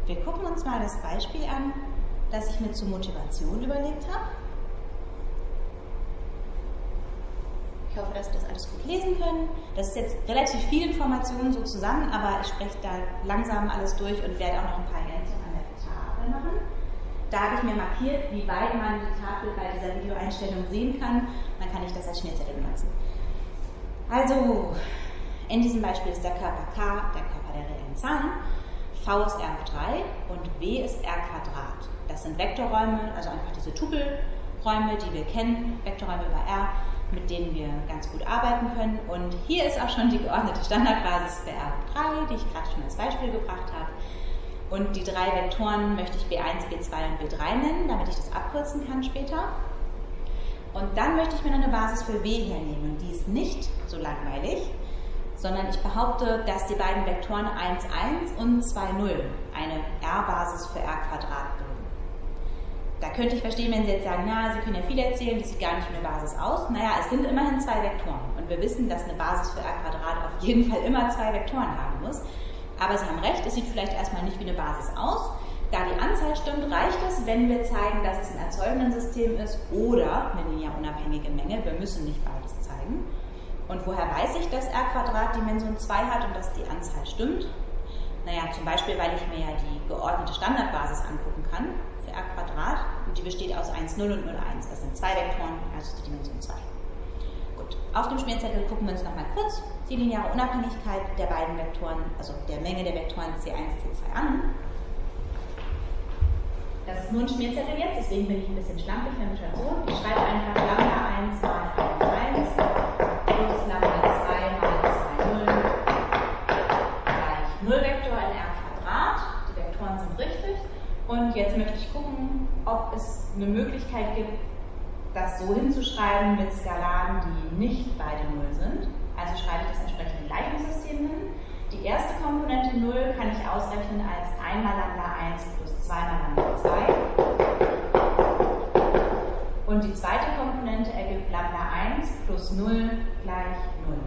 S1: wir gucken uns mal das Beispiel an, das ich mir zur Motivation überlegt habe. Ich hoffe, dass wir das alles gut lesen können. Das ist jetzt relativ viel Information so zusammen, aber ich spreche da langsam alles durch und werde auch noch ein paar Ergänzungen an der Tafel machen. Da habe ich mir markiert, wie weit man die Tafel bei dieser Videoeinstellung sehen kann. Dann kann ich das als Schmierzettel benutzen. Also, in diesem Beispiel ist der Körper K der Körper der reellen Zahlen, V ist R hoch drei und W ist R Quadrat. Das sind Vektorräume, also einfach diese Tupelräume, die wir kennen, Vektorräume über R, mit denen wir ganz gut arbeiten können. Und hier ist auch schon die geordnete Standardbasis für R hoch drei, die ich gerade schon als Beispiel gebracht habe. Und die drei Vektoren möchte ich B eins, B zwei und B drei nennen, damit ich das abkürzen kann später. Und dann möchte ich mir noch eine Basis für W hernehmen. Und die ist nicht so langweilig, sondern ich behaupte, dass die beiden Vektoren eins, eins und zwei, null eine R-Basis für R Quadrat bilden. Da könnte ich verstehen, wenn Sie jetzt sagen, na, Sie können ja viel erzählen, das sieht gar nicht wie eine Basis aus. Naja, es sind immerhin zwei Vektoren. Und wir wissen, dass eine Basis für R Quadrat auf jeden Fall immer zwei Vektoren haben muss. Aber Sie haben recht, es sieht vielleicht erstmal nicht wie eine Basis aus. Da die Anzahl stimmt, reicht es, wenn wir zeigen, dass es ein Erzeugendensystem ist oder eine linear unabhängige Menge. Wir müssen nicht beides zeigen. Und woher weiß ich, dass R Quadrat Dimension zwei hat und dass die Anzahl stimmt? Naja, zum Beispiel, weil ich mir ja die geordnete Standardbasis angucken kann für R Quadrat. Und die besteht aus eins, null und null, eins. Das sind zwei Vektoren, also die Dimension zwei. Gut, auf dem Schmierzettel gucken wir uns nochmal kurz die lineare Unabhängigkeit der beiden Vektoren, also der Menge der Vektoren C eins, C zwei an. Das ist nur ein Schmierzettel jetzt, deswegen bin ich ein bisschen schlampig mit der Notation. Ich schreibe einfach Lambda eins mal eins, eins plus Lambda zwei mal zwei, null gleich null Vektor in R Quadrat. Die Vektoren sind richtig. Und jetzt möchte ich gucken, ob es eine Möglichkeit gibt, das so hinzuschreiben mit Skalaren, die nicht beide null sind. Also schreibe ich das entsprechende Gleichungssystem hin. Die erste Komponente null kann ich ausrechnen als einmal Lambda eins plus zweimal Lambda zwei. Und die zweite Komponente ergibt Lambda eins plus null gleich null.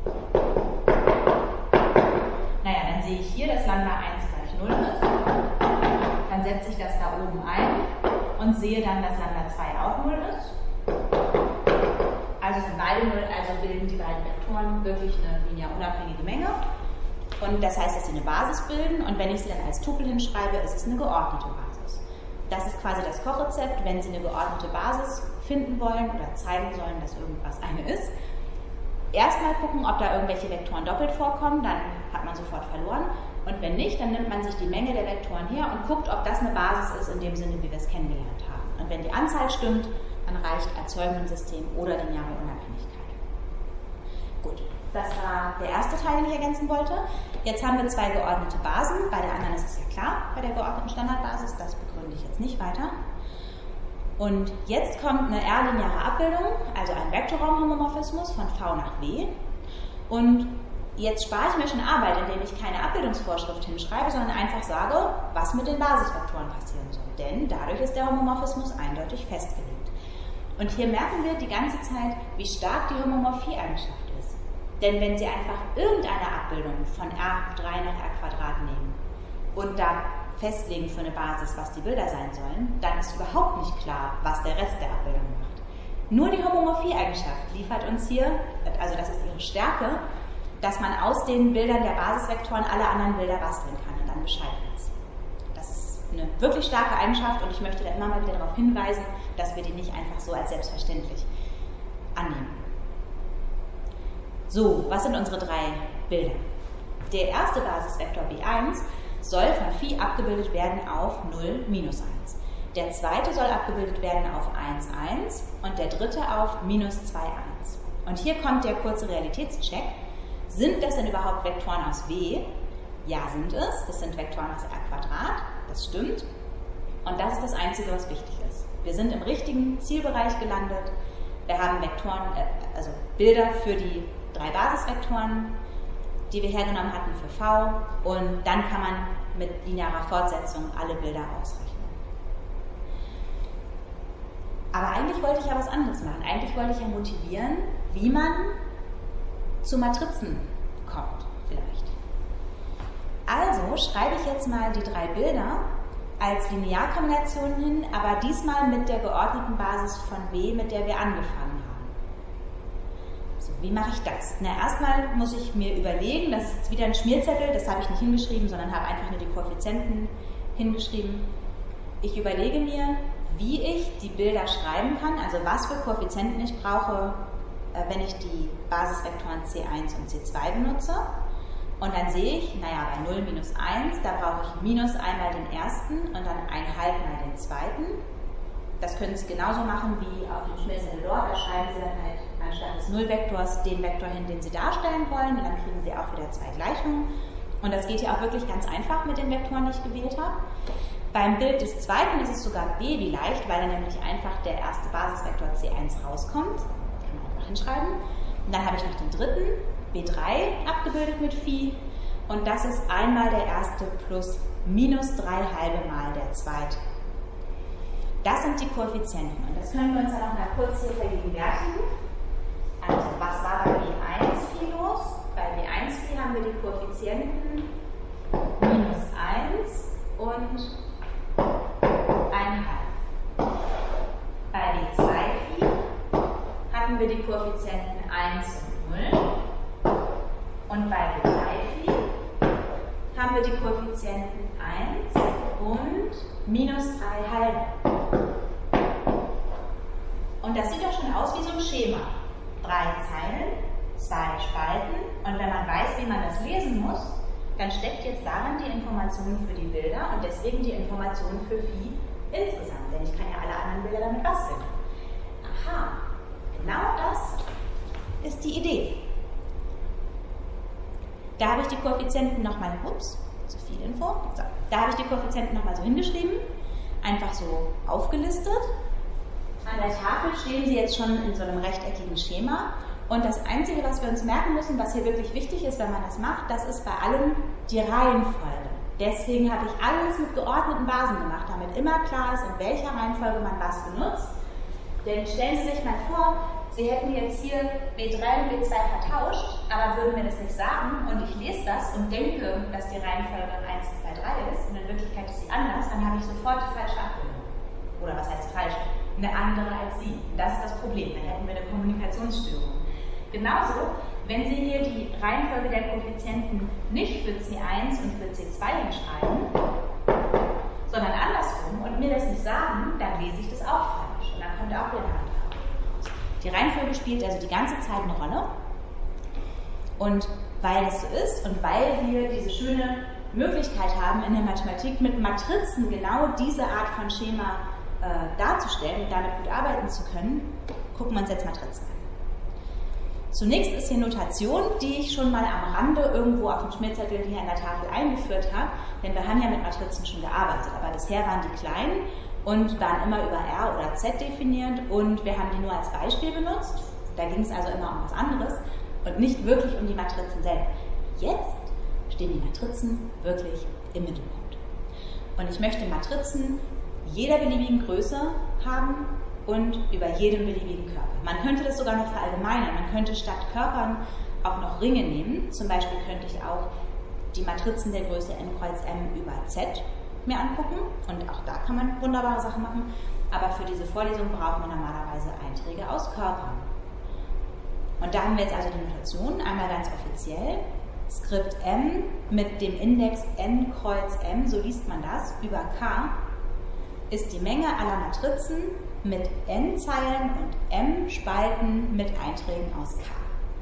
S1: Naja, dann sehe ich hier, dass Lambda eins gleich null ist. Dann setze ich das da oben ein und sehe dann, dass Lambda zwei auch null ist. Also sind beide null, also bilden die beiden Vektoren wirklich eine linear unabhängige Menge. Und das heißt, dass sie eine Basis bilden. Und wenn ich sie dann als Tupel hinschreibe, ist es eine geordnete Basis. Das ist quasi das Kochrezept, wenn Sie eine geordnete Basis finden wollen oder zeigen sollen, dass irgendwas eine ist. Erstmal gucken, ob da irgendwelche Vektoren doppelt vorkommen, dann hat man sofort verloren. Und wenn nicht, dann nimmt man sich die Menge der Vektoren her und guckt, ob das eine Basis ist in dem Sinne, wie wir es kennengelernt haben. Und wenn die Anzahl stimmt, dann reicht Erzeugendensystem oder lineare Unabhängigkeit. Gut, das war der erste Teil, den ich ergänzen wollte. Jetzt haben wir zwei geordnete Basen. Bei der anderen ist es ja klar, bei der geordneten Standardbasis. Das begründe ich jetzt nicht weiter. Und jetzt kommt eine R-lineare Abbildung, also ein Vektorraumhomomorphismus von V nach W. Und jetzt spare ich mir schon Arbeit, indem ich keine Abbildungsvorschrift hinschreibe, sondern einfach sage, was mit den Basisvektoren passieren soll. Denn dadurch ist der Homomorphismus eindeutig festgelegt. Und hier merken wir die ganze Zeit, wie stark die Homomorphie-Eigenschaft ist. Denn wenn Sie einfach irgendeine Abbildung von R hoch drei nach R Quadrat nehmen und da festlegen für eine Basis, was die Bilder sein sollen, dann ist überhaupt nicht klar, was der Rest der Abbildung macht. Nur die Homomorphie-Eigenschaft liefert uns hier, also das ist ihre Stärke, dass man aus den Bildern der Basisvektoren alle anderen Bilder basteln kann und dann Bescheid weiß. Das ist eine wirklich starke Eigenschaft und ich möchte da immer mal wieder darauf hinweisen, dass wir die nicht einfach so als selbstverständlich annehmen. So, was sind unsere drei Bilder? Der erste Basisvektor B eins soll von Phi abgebildet werden auf null, minus eins. Der zweite soll abgebildet werden auf eins, eins und der dritte auf minus zwei, eins. Und hier kommt der kurze Realitätscheck. Sind das denn überhaupt Vektoren aus W? Ja, sind es. Das sind Vektoren aus R Quadrat. Das stimmt. Und das ist das Einzige, was wichtig ist. Wir sind im richtigen Zielbereich gelandet. Wir haben Vektoren, also Bilder für die drei Basisvektoren, die wir hergenommen hatten für V. Und dann kann man mit linearer Fortsetzung alle Bilder ausrechnen. Aber eigentlich wollte ich ja was anderes machen. Eigentlich wollte ich ja motivieren, wie man zu Matrizen kommt, vielleicht. Also Also schreibe ich jetzt mal die drei Bilder als Linearkombination hin, aber diesmal mit der geordneten Basis von B, mit der wir angefangen haben. So, wie mache ich das? Na, erstmal muss ich mir überlegen, das ist jetzt wieder ein Schmierzettel, das habe ich nicht hingeschrieben, sondern habe einfach nur die Koeffizienten hingeschrieben. Ich überlege mir, wie ich die Bilder schreiben kann, also was für Koeffizienten ich brauche, wenn ich die Basisvektoren C eins und C zwei benutze. Und dann sehe ich, naja, bei null minus eins, da brauche ich minus einmal den ersten und dann ein halb mal den zweiten. Das können Sie genauso machen wie auf dem Schmierzettel dort. Da schreiben Sie dann halt anstatt des Nullvektors den Vektor hin, den Sie darstellen wollen. Und dann kriegen Sie auch wieder zwei Gleichungen. Und das geht ja auch wirklich ganz einfach mit den Vektoren, die ich gewählt habe. Beim Bild des zweiten ist es sogar b wie leicht, weil dann nämlich einfach der erste Basisvektor C eins rauskommt. Kann man einfach hinschreiben. Und dann habe ich noch den dritten, b drei, abgebildet mit Phi. Und das ist einmal der erste plus minus drei halbe mal der zweite. Das sind die Koeffizienten. Und das können wir uns dann noch mal kurz hier vergegenwärtigen. Also, was war bei B eins Phi los? Bei B eins Phi haben wir die Koeffizienten minus eins und ein halb. Bei B zwei Phi hatten wir die Koeffizienten eins und null. Und bei B drei Phi haben wir die Koeffizienten eins und minus drei halbe. Und das sieht doch schon aus wie so ein Schema. Drei Zeilen, zwei Spalten. Und wenn man weiß, wie man das lesen muss, dann steckt jetzt darin die Information für die Bilder und deswegen die Information für Phi insgesamt. Denn ich kann ja alle anderen Bilder damit basteln. Aha, genau das ist die Idee. Da habe ich die Koeffizienten nochmal, ups, zu viel Info. So, da habe ich die Koeffizienten nochmal so hingeschrieben, einfach so aufgelistet. An der Tafel stehen sie jetzt schon in so einem rechteckigen Schema. Und das Einzige, was wir uns merken müssen, was hier wirklich wichtig ist, wenn man das macht, das ist bei allem die Reihenfolge. Deswegen habe ich alles mit geordneten Basen gemacht, damit immer klar ist, in welcher Reihenfolge man was benutzt. Denn stellen Sie sich mal vor, Sie hätten jetzt hier B drei und B zwei vertauscht, aber würden mir das nicht sagen und ich lese das und denke, dass die Reihenfolge eins, zwei, drei ist und in Wirklichkeit ist sie anders, dann habe ich sofort die falsche Abbildung. Oder was heißt falsch? Eine andere als Sie. Das ist das Problem. Dann hätten wir eine Kommunikationsstörung. Genauso, wenn Sie hier die Reihenfolge der Koeffizienten nicht für C eins und für C zwei hinschreiben, sondern andersrum und mir das nicht sagen, dann lese ich das auch falsch. Und dann kommt auch wieder eine andere. Die Reihenfolge spielt also die ganze Zeit eine Rolle. Und weil es so ist und weil wir diese schöne Möglichkeit haben, in der Mathematik mit Matrizen genau diese Art von Schema äh, darzustellen und damit gut arbeiten zu können, gucken wir uns jetzt Matrizen an. Zunächst ist hier Notation, die ich schon mal am Rande irgendwo auf dem Schmierzettel hier an der Tafel eingeführt habe, denn wir haben ja mit Matrizen schon gearbeitet, aber bisher waren die klein und waren immer über R oder Z definiert und wir haben die nur als Beispiel benutzt. Da ging es also immer um was anderes und nicht wirklich um die Matrizen selber. Jetzt stehen die Matrizen wirklich im Mittelpunkt. Und ich möchte Matrizen jeder beliebigen Größe haben und über jedem beliebigen Körper. Man könnte das sogar noch verallgemeinern. Man könnte statt Körpern auch noch Ringe nehmen. Zum Beispiel könnte ich auch die Matrizen der Größe n kreuz m über Z mir angucken und auch da kann man wunderbare Sachen machen, aber für diese Vorlesung brauchen wir normalerweise Einträge aus Körpern. Und da haben wir jetzt also die Notation, einmal ganz offiziell, Skript m mit dem Index n kreuz m, so liest man das, über k, ist die Menge aller Matrizen mit n Zeilen und m Spalten mit Einträgen aus k.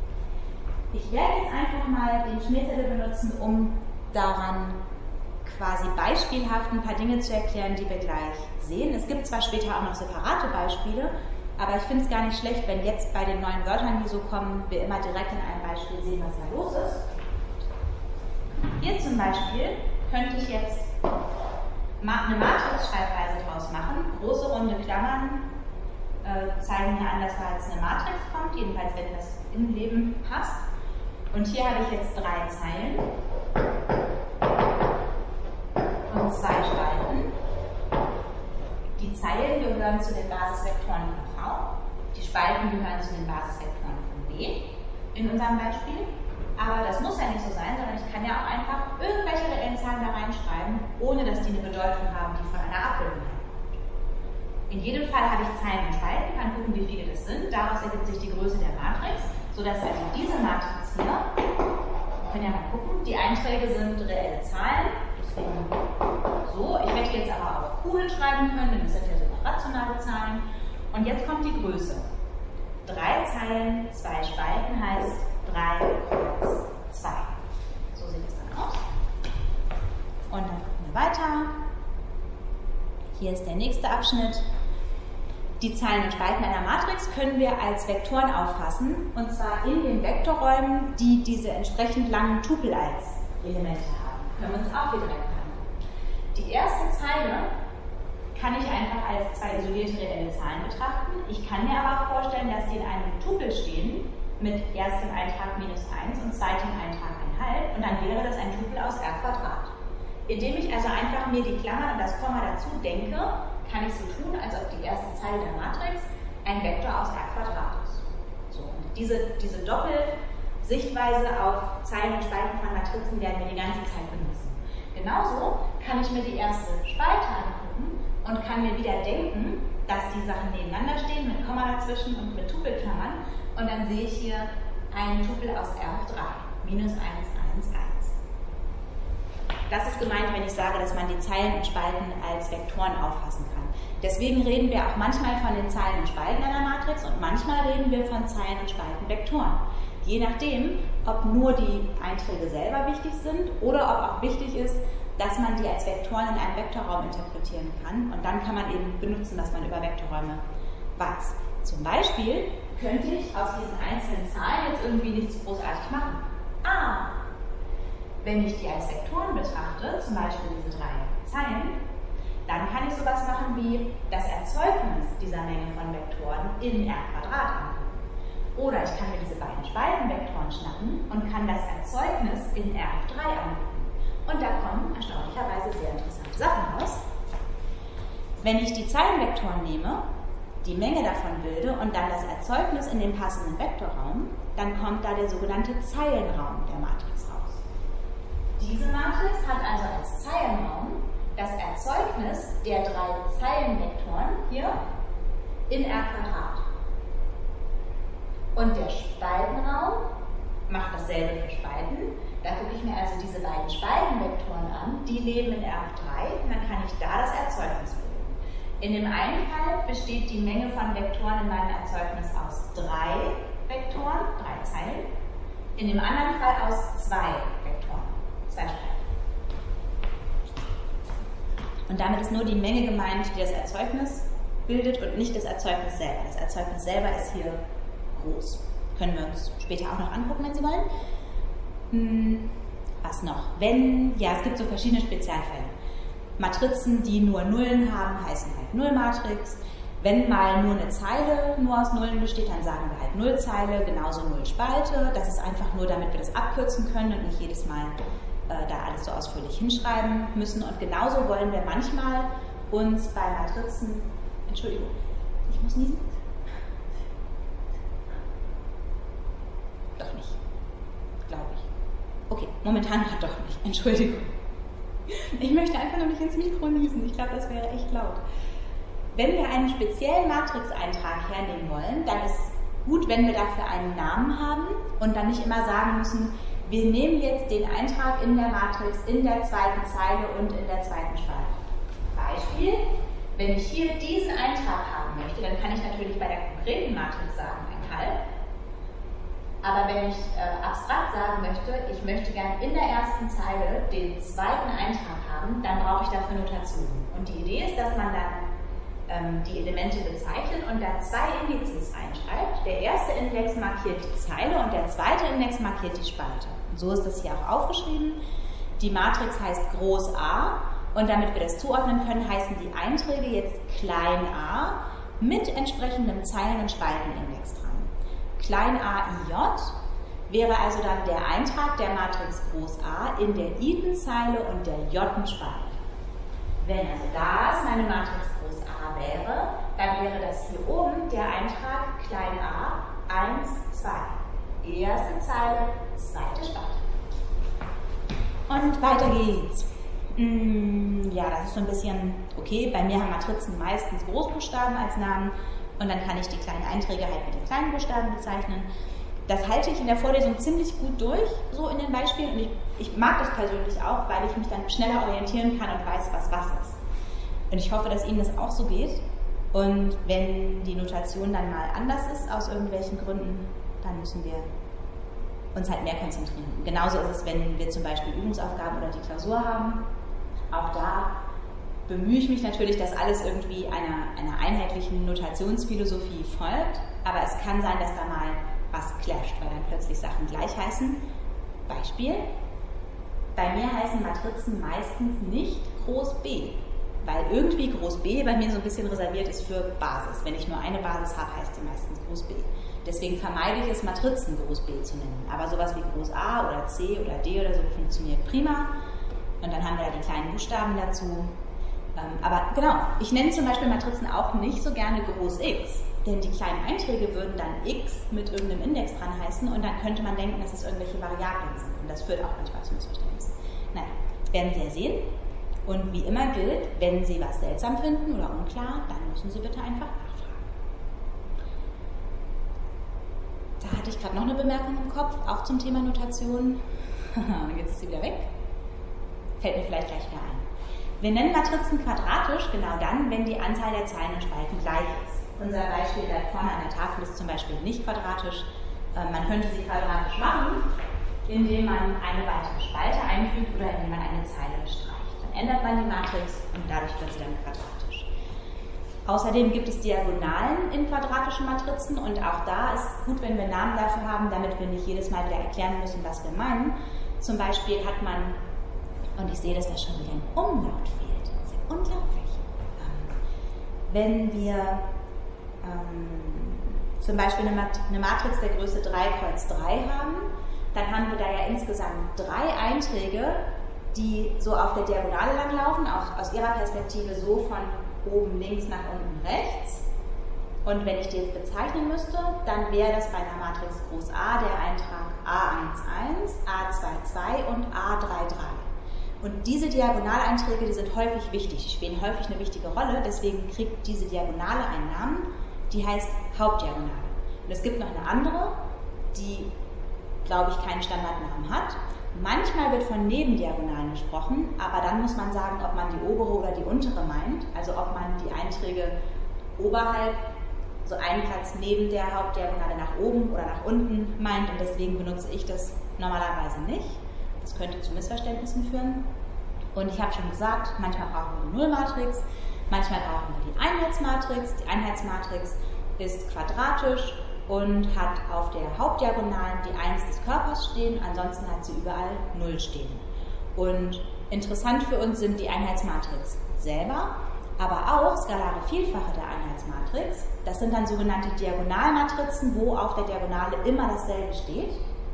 S1: Ich werde jetzt einfach mal den Schmierzettel benutzen, um daran quasi beispielhaft ein paar Dinge zu erklären, die wir gleich sehen. Es gibt zwar später auch noch separate Beispiele, aber ich finde es gar nicht schlecht, wenn jetzt bei den neuen Wörtern, die so kommen, wir immer direkt in einem Beispiel sehen, was da los ist. Hier zum Beispiel könnte ich jetzt eine Matrix-Schreibweise draus machen. Große runde Klammern äh, zeigen mir an, dass da jetzt eine Matrix kommt, jedenfalls wenn das im Leben passt. Und hier habe ich jetzt drei Zeilen und zwei Spalten. Die Zeilen gehören zu den Basisvektoren von V, die Spalten gehören zu den Basisvektoren von B in unserem Beispiel. Aber das muss ja nicht so sein, sondern ich kann ja auch einfach irgendwelche reellen Zahlen da schreiben, ohne dass die eine Bedeutung haben, die von einer Abbildung herkommt. In jedem Fall habe ich Zeilen und Spalten, kann gucken, wie viele das sind. Daraus ergibt sich die Größe der Matrix, sodass also diese Matrix hier, wir können ja mal gucken, die Einträge sind reelle Zahlen, deswegen so. Ich hätte jetzt aber auch Kugeln schreiben können, denn das sind ja sogar rationale Zahlen. Und jetzt kommt die Größe. Drei Zeilen, zwei Spalten heißt drei Kreuz zwei. So sieht es dann aus. Und dann gucken wir weiter. Hier ist der nächste Abschnitt. Die Zahlen und Spalten einer Matrix können wir als Vektoren auffassen, und zwar in den Vektorräumen, die diese entsprechend langen Tupel als Elemente haben. Können wir uns auch hier direkt angucken. Die erste Zeile kann ich einfach als zwei isolierte reelle Zahlen betrachten. Ich kann mir aber auch vorstellen, dass die in einem Tupel stehen mit erstem Eintrag minus eins und zweitem Eintrag eins Komma fünf und dann wäre das ein Tupel aus R Quadrat. Indem ich also einfach mir die Klammern und das Komma dazu denke, kann ich so tun, als ob die erste Zeile der Matrix ein Vektor aus R Quadrat ist. So, und diese, diese Doppelsichtweise auf Zeilen und Spalten von Matrizen werden wir die ganze Zeit benutzen. Genauso kann ich mir die erste Spalte angucken und kann mir wieder denken, dass die Sachen nebeneinander stehen mit Komma dazwischen und mit Tupelklammern, und dann sehe ich hier einen Tupel aus R hoch drei, minus eins, eins, eins. Das ist gemeint, wenn ich sage, dass man die Zeilen und Spalten als Vektoren auffassen kann. Deswegen reden wir auch manchmal von den Zeilen und Spalten einer Matrix und manchmal reden wir von Zeilen und Spalten Vektoren. Je nachdem, ob nur die Einträge selber wichtig sind oder ob auch wichtig ist, dass man die als Vektoren in einem Vektorraum interpretieren kann, und dann kann man eben benutzen, dass man über Vektorräume weiß. Zum Beispiel könnte ich aus diesen einzelnen Zahlen jetzt irgendwie nichts großartig machen. Ah, wenn ich die als Vektoren betrachte, zum Beispiel diese drei Zeilen, dann kann ich sowas machen wie das Erzeugnis dieser Menge von Vektoren in R Quadrat angucken. Oder ich kann mir diese beiden Spaltenvektoren schnappen und kann das Erzeugnis in R hoch drei angucken. Und da kommen erstaunlicherweise sehr interessante Sachen raus. Wenn ich die Zeilenvektoren nehme, die Menge davon bilde und dann das Erzeugnis in den passenden Vektorraum, dann kommt da der sogenannte Zeilenraum der Matrix raus. Diese Matrix hat also als Zeilenraum das Erzeugnis der drei Zeilenvektoren hier in R Quadrat. Und der Spaltenraum macht dasselbe für Spalten. Da gucke ich mir also diese beiden Spaltenvektoren an, die leben in R hoch drei, und dann kann ich da das Erzeugnis bilden. In dem einen Fall besteht die Menge von Vektoren in meinem Erzeugnis aus drei Vektoren, drei Zeilen, in dem anderen Fall aus zwei Vektoren, zwei Spalten. Und damit ist nur die Menge gemeint, die das Erzeugnis bildet und nicht das Erzeugnis selber. Das Erzeugnis selber ist hier groß. Können wir uns später auch noch angucken, wenn Sie wollen. Hm, was noch? Wenn, ja, es gibt so verschiedene Spezialfälle. Matrizen, die nur Nullen haben, heißen halt Nullmatrix. Wenn mal nur eine Zeile nur aus Nullen besteht, dann sagen wir halt Nullzeile, genauso Nullspalte. Das ist einfach nur, damit wir das abkürzen können und nicht jedes Mal äh, da alles so ausführlich hinschreiben müssen. Und genauso wollen wir manchmal uns bei Matrizen, Entschuldigung, ich muss niesen. Doch nicht, glaube ich. Okay, momentan hat doch nicht, Entschuldigung. Ich möchte einfach nur nicht ins Mikro niesen, ich glaube, das wäre echt laut. Wenn wir einen speziellen Matrixeintrag hernehmen wollen, dann ist gut, wenn wir dafür einen Namen haben und dann nicht immer sagen müssen, wir nehmen jetzt den Eintrag in der Matrix in der zweiten Zeile und in der zweiten Spalte. Beispiel, wenn ich hier diesen Eintrag haben möchte, dann kann ich natürlich bei der konkreten Matrix sagen, ein halb. Aber wenn ich äh, abstrakt sagen möchte, ich möchte gern in der ersten Zeile den zweiten Eintrag haben, dann brauche ich dafür Notationen. Und die Idee ist, dass man dann ähm, die Elemente bezeichnet und dann zwei Indizes reinschreibt. Der erste Index markiert die Zeile und der zweite Index markiert die Spalte. Und so ist das hier auch aufgeschrieben. Die Matrix heißt Groß A und damit wir das zuordnen können, heißen die Einträge jetzt Klein a mit entsprechendem Zeilen- und Spaltenindex dran. Klein a I J wäre also dann der Eintrag der Matrix Groß A in der i-ten Zeile und der j-ten Spalte. Wenn also das meine Matrix Groß A wäre, dann wäre das hier oben der Eintrag Klein a eins, zwei. Erste Zeile, zweite Spalte. Und weiter geht's. Mm, ja, das ist so ein bisschen okay. Bei mir haben Matrizen meistens Großbuchstaben als Namen und dann kann ich die kleinen Einträge halt mit den kleinen Buchstaben bezeichnen. Das halte ich in der Vorlesung ziemlich gut durch, so in den Beispielen. Und ich, ich mag das persönlich auch, weil ich mich dann schneller orientieren kann und weiß, was was ist. Und ich hoffe, dass Ihnen das auch so geht. Und wenn die Notation dann mal anders ist, aus irgendwelchen Gründen, dann müssen wir uns halt mehr konzentrieren. Genauso ist es, wenn wir zum Beispiel Übungsaufgaben oder die Klausur haben. Auch da bemühe ich mich natürlich, dass alles irgendwie einer, einer einheitlichen Notationsphilosophie folgt, aber es kann sein, dass da mal was clasht, weil dann plötzlich Sachen gleich heißen. Beispiel: Bei mir heißen Matrizen meistens nicht Groß B, weil irgendwie Groß B bei mir so ein bisschen reserviert ist für Basis. Wenn ich nur eine Basis habe, heißt sie meistens Groß B. Deswegen vermeide ich es, Matrizen Groß B zu nennen. Aber sowas wie Groß A oder C oder D oder so funktioniert prima. Und dann haben wir da die kleinen Buchstaben dazu. Ähm, aber genau, ich nenne zum Beispiel Matrizen auch nicht so gerne Groß X, denn die kleinen Einträge würden dann X mit irgendeinem Index dran heißen und dann könnte man denken, dass es irgendwelche Variablen sind. Und das führt auch manchmal zu Missverständnissen. Naja, werden Sie ja sehen. Und wie immer gilt, wenn Sie was seltsam finden oder unklar, dann müssen Sie bitte einfach nachfragen. Da hatte ich gerade noch eine Bemerkung im Kopf, auch zum Thema Notation. Und jetzt ist sie wieder weg. Fällt mir vielleicht gleich wieder ein. Wir nennen Matrizen quadratisch genau dann, wenn die Anzahl der Zeilen und Spalten gleich ist. Unser Beispiel da vorne an der Tafel ist zum Beispiel nicht quadratisch. Man könnte sie quadratisch machen, indem man eine weitere Spalte einfügt oder indem man eine Zeile streicht. Dann ändert man die Matrix und dadurch wird sie dann quadratisch. Außerdem gibt es Diagonalen in quadratischen Matrizen und auch da ist gut, wenn wir Namen dafür haben, damit wir nicht jedes Mal wieder erklären müssen, was wir meinen. Zum Beispiel hat man, und ich sehe, dass da schon wieder ein Umlaut fehlt. Das ist ja unglaublich. Ähm, wenn wir ähm, zum Beispiel eine, Mat- eine Matrix der Größe drei Kreuz drei haben, dann haben wir da ja insgesamt drei Einträge, die so auf der Diagonale langlaufen, auch aus ihrer Perspektive so von oben links nach unten rechts. Und wenn ich die jetzt bezeichnen müsste, dann wäre das bei einer Matrix Groß A der Eintrag A eins eins, A zwei zwei und A drei drei. Und diese Diagonaleinträge, die sind häufig wichtig, die spielen häufig eine wichtige Rolle, deswegen kriegt diese Diagonale einen Namen, die heißt Hauptdiagonale. Und es gibt noch eine andere, die, glaube ich, keinen Standardnamen hat. Manchmal wird von Nebendiagonalen gesprochen, aber dann muss man sagen, ob man die obere oder die untere meint, also ob man die Einträge oberhalb, so einen Platz neben der Hauptdiagonale nach oben oder nach unten meint, und deswegen benutze ich das normalerweise nicht. Das könnte zu Missverständnissen führen. Und ich habe schon gesagt, manchmal brauchen wir die Nullmatrix, manchmal brauchen wir die Einheitsmatrix. Die Einheitsmatrix ist quadratisch und hat auf der Hauptdiagonalen die eins des Körpers stehen, ansonsten hat sie überall null stehen. Und interessant für uns sind die Einheitsmatrix selber, aber auch skalare Vielfache der Einheitsmatrix. Das sind dann sogenannte Diagonalmatrizen, wo auf der Diagonale immer dasselbe steht.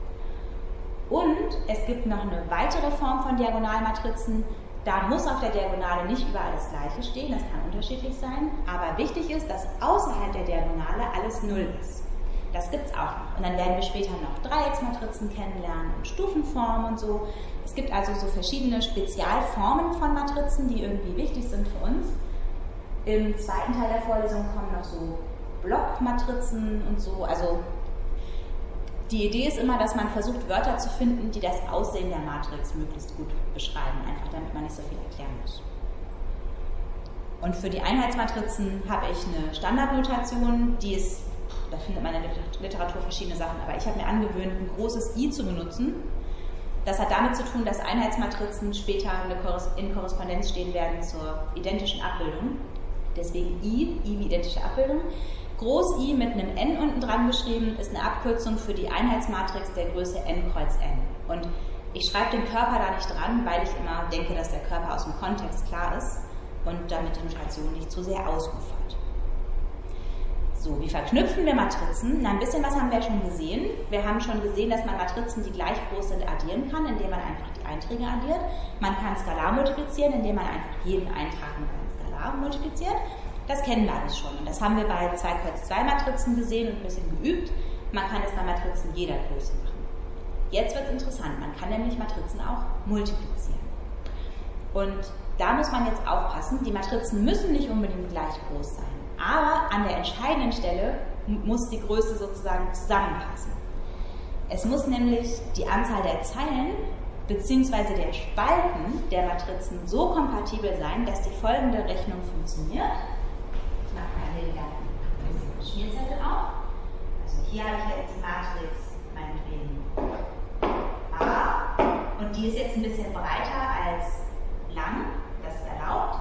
S1: Und es gibt noch eine weitere Form von Diagonalmatrizen. Da muss auf der Diagonale nicht überall das Gleiche stehen, das kann unterschiedlich sein. Aber wichtig ist, dass außerhalb der Diagonale alles null ist. Das gibt es auch noch. Und dann werden wir später noch Dreiecksmatrizen kennenlernen und Stufenformen und so. Es gibt also so verschiedene Spezialformen von Matrizen, die irgendwie wichtig sind für uns. Im zweiten Teil der Vorlesung kommen noch so Blockmatrizen und so. Also die Idee ist immer, dass man versucht, Wörter zu finden, die das Aussehen der Matrix möglichst gut beschreiben, einfach damit man nicht so viel erklären muss. Und für die Einheitsmatrizen habe ich eine Standardnotation, die ist, da findet man in der Literatur verschiedene Sachen, aber ich habe mir angewöhnt, ein großes I zu benutzen. Das hat damit zu tun, dass Einheitsmatrizen später in Korrespondenz stehen werden zur identischen Abbildung. Deswegen I, I wie identische Abbildung. Groß I mit einem N unten dran geschrieben ist eine Abkürzung für die Einheitsmatrix der Größe N kreuz N. Und ich schreibe den Körper da nicht dran, weil ich immer denke, dass der Körper aus dem Kontext klar ist und damit die Notation nicht zu sehr ausufert. So, wie verknüpfen wir Matrizen? Na, ein bisschen was haben wir schon gesehen. Wir haben schon gesehen, dass man Matrizen, die gleich groß sind, addieren kann, indem man einfach die Einträge addiert. Man kann Skalar multiplizieren, indem man einfach jeden Eintrag mit einem Skalar multipliziert. Das kennen wir alles schon. Und das haben wir bei zwei Kreuz zwei Matrizen gesehen und ein bisschen geübt. Man kann es bei Matrizen jeder Größe machen. Jetzt wird es interessant. Man kann nämlich Matrizen auch multiplizieren. Und da muss man jetzt aufpassen, die Matrizen müssen nicht unbedingt gleich groß sein, aber an der entscheidenden Stelle muss die Größe sozusagen zusammenpassen. Es muss nämlich die Anzahl der Zeilen bzw. der Spalten der Matrizen so kompatibel sein, dass die folgende Rechnung funktioniert. Ich mache mal hier wieder ein bisschen Schmierzettel auf. Also hier habe ich jetzt die Matrix meinetwegen A und die ist jetzt ein bisschen breiter als lang, das ist erlaubt.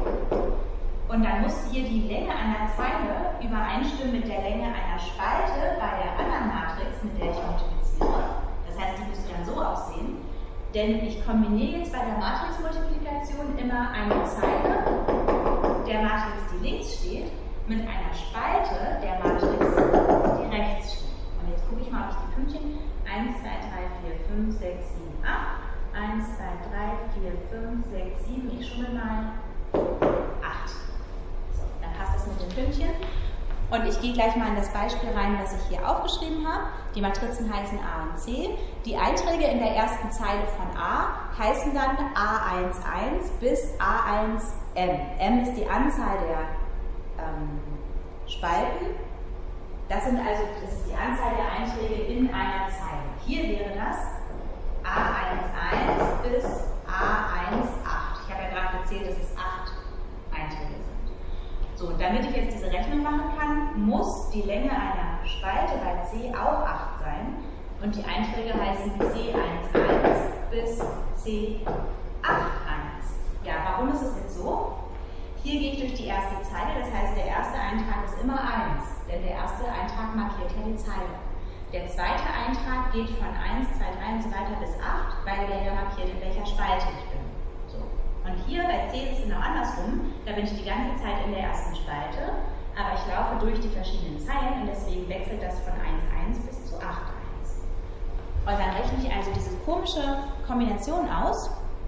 S1: Und dann muss hier die Länge einer Zeile übereinstimmen mit der Länge einer Spalte bei der anderen Matrix, mit der ich multipliziere. Das heißt, die müsste dann so aussehen, denn ich kombiniere jetzt bei der Matrixmultiplikation immer eine Zeile der Matrix, die links steht, mit einer Spalte der Matrix, die rechts steht. Und jetzt gucke ich mal, ob ich die Pünktchen eins, zwei, drei, vier, fünf, sechs, sieben, acht, eins, zwei, drei, vier, fünf, sechs, sieben, ich schummel mal, acht. So, dann passt das mit den Pünktchen. Und ich gehe gleich mal in das Beispiel rein, was ich hier aufgeschrieben habe. Die Matrizen heißen A und C. Die Einträge in der ersten Zeile von A heißen dann A eins eins bis A eins M. M ist die Anzahl der ähm, Spalten. Das sind also das ist die Anzahl der Einträge in einer Zeile. Hier wäre das A eins eins bis A eins acht. Ich habe ja gerade gezählt, dass es acht Einträge sind. So, damit ich jetzt diese Rechnung machen kann, muss die Länge einer Spalte bei C auch acht sein. Und die Einträge heißen C eins eins bis C acht eins. Ja, warum ist es jetzt so? Hier gehe ich durch die erste Zeile, das heißt, der erste Eintrag ist immer eins, denn der erste Eintrag markiert ja die Zeile. Der zweite Eintrag geht von eins, zwei, drei und so weiter bis acht, weil der ja markiert, in welcher Spalte ich bin. So. Und hier bei C ist es genau andersrum, da bin ich die ganze Zeit in der ersten Spalte, aber ich laufe durch die verschiedenen Zeilen und deswegen wechselt das von eins eins bis zu acht eins. Und dann rechne ich also diese komische Kombination aus.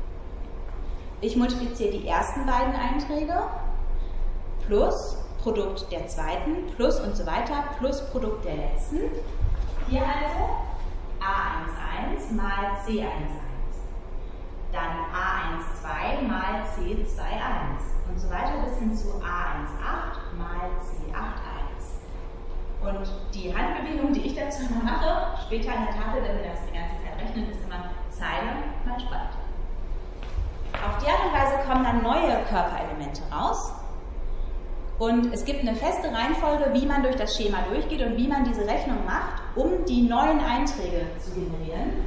S1: Ich multipliziere die ersten beiden Einträge plus Produkt der zweiten plus und so weiter plus Produkt der letzten. Hier also A eins eins mal C eins eins. Dann A eins zwei mal C zwei eins und so weiter bis hin zu A eins acht mal C acht eins. Und die Handbewegung, die ich dazu immer mache, später in der Tafel, wenn wir das die ganze Zeit rechnen, ist immer Zeile mal Spalte. Auf die Art und Weise kommen dann neue Körperelemente raus. Und es gibt eine feste Reihenfolge, wie man durch das Schema durchgeht und wie man diese Rechnung macht, um die neuen Einträge zu generieren.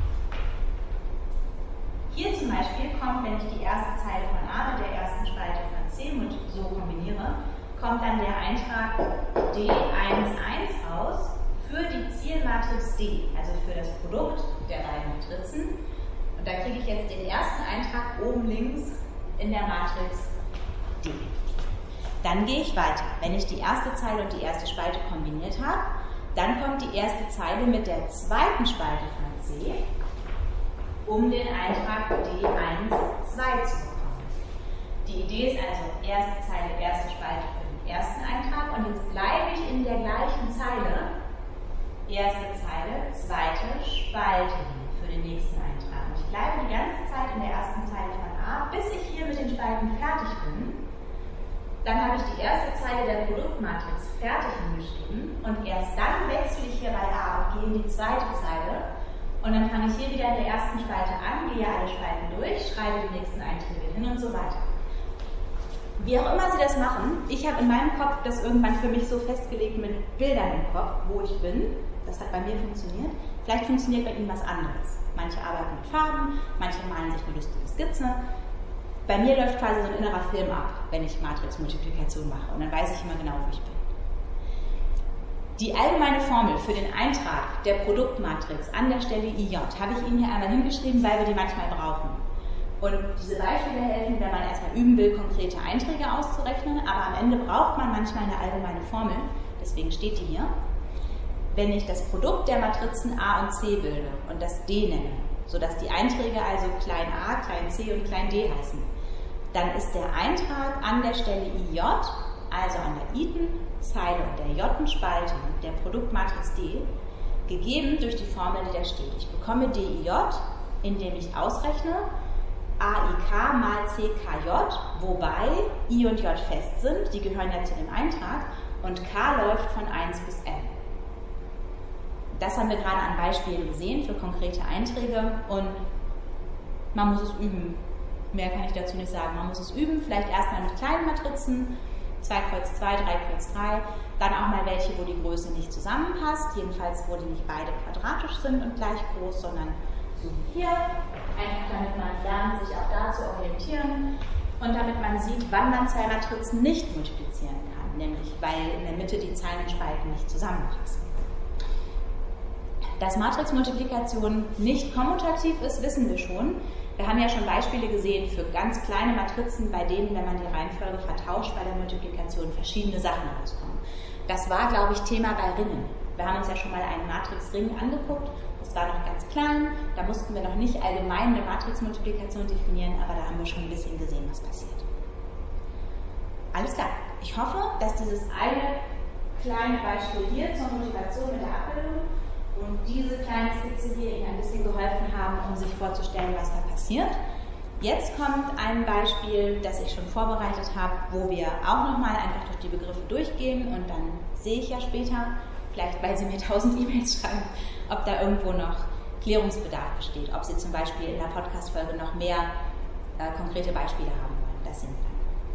S1: Hier zum Beispiel kommt, wenn ich die erste Zeile von A mit der ersten Spalte von C und so kombiniere, kommt dann der Eintrag D eins eins raus für die Zielmatrix D, also für das Produkt der beiden Matrizen. Und da kriege ich jetzt den ersten Eintrag oben links in der Matrix D. Dann gehe ich weiter. Wenn ich die erste Zeile und die erste Spalte kombiniert habe, dann kommt die erste Zeile mit der zweiten Spalte von C, um den Eintrag D eins zwei zu bekommen. Die Idee ist also erste Zeile, erste Spalte für den ersten Eintrag und jetzt bleibe ich in der gleichen Zeile, erste Zeile, zweite Spalte für den nächsten Eintrag. Und ich bleibe die ganze Zeit in der ersten Zeile von A, bis ich hier mit den Spalten fertig bin. Dann habe ich die erste Zeile der Produktmatrix fertig hingeschrieben und erst dann wechsle ich hier bei A und gehe in die zweite Zeile und dann fange ich hier wieder in der ersten Spalte an, gehe alle Spalten durch, schreibe die nächsten Einträge hin und so weiter. Wie auch immer Sie das machen, ich habe in meinem Kopf das irgendwann für mich so festgelegt mit Bildern im Kopf, wo ich bin. Das hat bei mir funktioniert. Vielleicht funktioniert bei Ihnen was anderes. Manche arbeiten mit Farben, manche malen sich eine lustige Skizze. Bei mir läuft quasi so ein innerer Film ab, wenn ich Matrixmultiplikation mache. Und dann weiß ich immer genau, wo ich bin. Die allgemeine Formel für den Eintrag der Produktmatrix an der Stelle I J habe ich Ihnen hier einmal hingeschrieben, weil wir die manchmal brauchen. Und diese Beispiele helfen, wenn man erstmal üben will, konkrete Einträge auszurechnen. Aber am Ende braucht man manchmal eine allgemeine Formel. Deswegen steht die hier. Wenn ich das Produkt der Matrizen A und C bilde und das D nenne, sodass die Einträge also klein a, klein c und klein d heißen, dann ist der Eintrag an der Stelle I J, also an der i-Zeile und der j-Spalte der Produktmatrix D, gegeben durch die Formel, die da steht. Ich bekomme D I J, indem ich ausrechne A I K mal C K J, wobei I und J fest sind, die gehören ja zu dem Eintrag, und K läuft von eins bis N. Das haben wir gerade an Beispielen gesehen für konkrete Einträge und man muss es üben. Mehr kann ich dazu nicht sagen. Man muss es üben, vielleicht erstmal mit kleinen Matrizen, zwei Kreuz zwei, drei Kreuz drei, dann auch mal welche, wo die Größe nicht zusammenpasst, jedenfalls wo die nicht beide quadratisch sind und gleich groß, sondern so wie hier, einfach damit man lernt, sich auch da zu orientieren und damit man sieht, wann man zwei Matrizen nicht multiplizieren kann, nämlich weil in der Mitte die Zeilenspalten nicht zusammenpassen. Dass Matrixmultiplikation nicht kommutativ ist, wissen wir schon. Wir haben ja schon Beispiele gesehen für ganz kleine Matrizen, bei denen, wenn man die Reihenfolge vertauscht bei der Multiplikation, verschiedene Sachen rauskommen. Das war, glaube ich, Thema bei Ringen. Wir haben uns ja schon mal einen Matrixring angeguckt. Das war noch ganz klein. Da mussten wir noch nicht allgemein eine Matrixmultiplikation definieren, aber da haben wir schon ein bisschen gesehen, was passiert. Alles klar. Ich hoffe, dass dieses eine kleine Beispiel hier zur Motivation mit der Abbildung und diese kleine Skizze hier Ihnen ein bisschen geholfen haben, um sich vorzustellen, was da passiert. Jetzt kommt ein Beispiel, das ich schon vorbereitet habe, wo wir auch nochmal einfach durch die Begriffe durchgehen und dann sehe ich ja später, vielleicht weil Sie mir tausend E-Mails schreiben, ob da irgendwo noch Klärungsbedarf besteht, ob Sie zum Beispiel in der Podcast-Folge noch mehr äh, konkrete Beispiele haben wollen. Das sehen wir dann.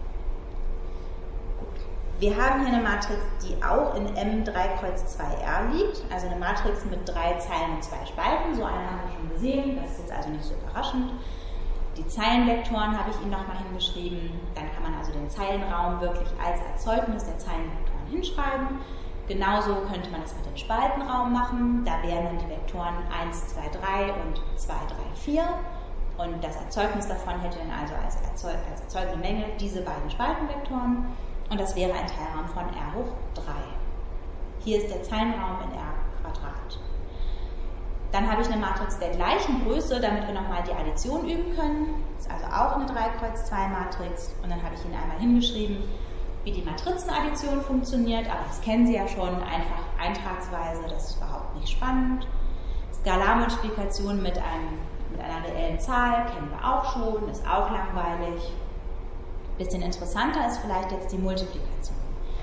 S1: Wir haben hier eine Matrix, die auch in M drei Kreuz zwei R liegt, also eine Matrix mit drei Zeilen und zwei Spalten. So eine haben wir schon gesehen, das ist jetzt also nicht so überraschend. Die Zeilenvektoren habe ich Ihnen nochmal hingeschrieben. Dann kann man also den Zeilenraum wirklich als Erzeugnis der Zeilenvektoren hinschreiben. Genauso könnte man das mit dem Spaltenraum machen. Da wären dann die Vektoren eins, zwei, drei und zwei, drei, vier. Und das Erzeugnis davon hätte dann also als, Erzeug als erzeugende Menge diese beiden Spaltenvektoren. Und das wäre ein Teilraum von R hoch drei. Hier ist der Zeilenraum in R Quadrat. Dann habe ich eine Matrix der gleichen Größe, damit wir nochmal die Addition üben können. Das ist also auch eine drei Kreuz zwei Matrix. Und dann habe ich Ihnen einmal hingeschrieben, wie die Matrizenaddition funktioniert. Aber das kennen Sie ja schon, einfach eintragsweise, das ist überhaupt nicht spannend. Skalarmultiplikation mit, einem, mit einer reellen Zahl kennen wir auch schon, ist auch langweilig. Bisschen interessanter ist vielleicht jetzt die Multiplikation.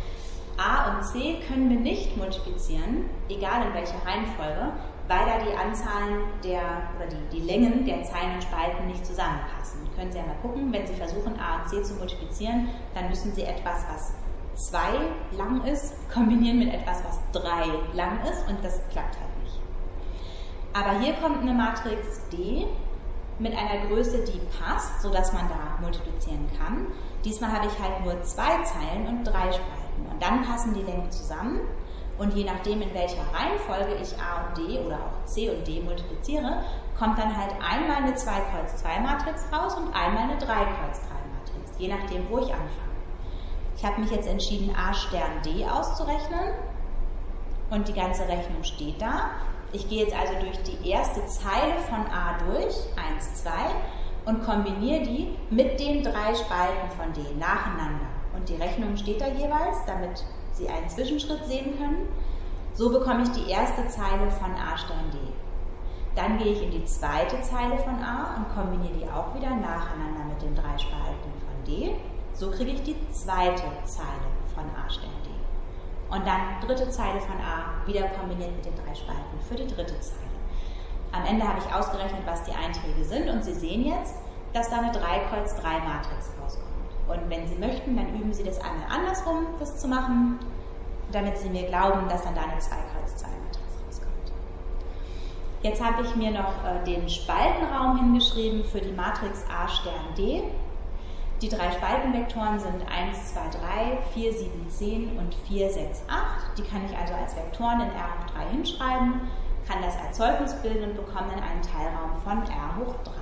S1: A und C können wir nicht multiplizieren, egal in welcher Reihenfolge, weil da die Anzahlen der, oder die, die Längen der Zeilen und Spalten nicht zusammenpassen. Können Sie ja mal gucken, wenn Sie versuchen A und C zu multiplizieren, dann müssen Sie etwas, was zwei lang ist, kombinieren mit etwas, was drei lang ist und das klappt halt nicht. Aber hier kommt eine Matrix D mit einer Größe, die passt, sodass man da multiplizieren kann. Diesmal habe ich halt nur zwei Zeilen und drei Spalten. Und dann passen die Längen zusammen. Und je nachdem, in welcher Reihenfolge ich A und D oder auch C und D multipliziere, kommt dann halt einmal eine zwei Kreuz zwei Matrix raus und einmal eine drei Kreuz drei Matrix, je nachdem, wo ich anfange. Ich habe mich jetzt entschieden, A Stern D auszurechnen. Und die ganze Rechnung steht da. Ich gehe jetzt also durch die erste Zeile von A durch, eins, zwei, und kombiniere die mit den drei Spalten von D nacheinander. Und die Rechnung steht da jeweils, damit Sie einen Zwischenschritt sehen können. So bekomme ich die erste Zeile von A Stern D. Dann gehe ich in die zweite Zeile von A und kombiniere die auch wieder nacheinander mit den drei Spalten von D. So kriege ich die zweite Zeile von A Stern D. Und dann dritte Zeile von A, wieder kombiniert mit den drei Spalten für die dritte Zeile. Am Ende habe ich ausgerechnet, was die Einträge sind und Sie sehen jetzt, dass da eine drei Kreuz drei Matrix rauskommt. Und wenn Sie möchten, dann üben Sie das einmal andersrum, das zu machen, damit Sie mir glauben, dass dann da eine zwei Kreuz zwei Matrix rauskommt. Jetzt habe ich mir noch äh, den Spaltenraum hingeschrieben für die Matrix A Stern D. Die drei Spaltenvektoren sind eins, zwei, drei, vier, sieben, zehn und vier, sechs, acht. Die kann ich also als Vektoren in R hoch drei hinschreiben, kann das Erzeugnis bilden und bekomme dann einen Teilraum von R hoch drei.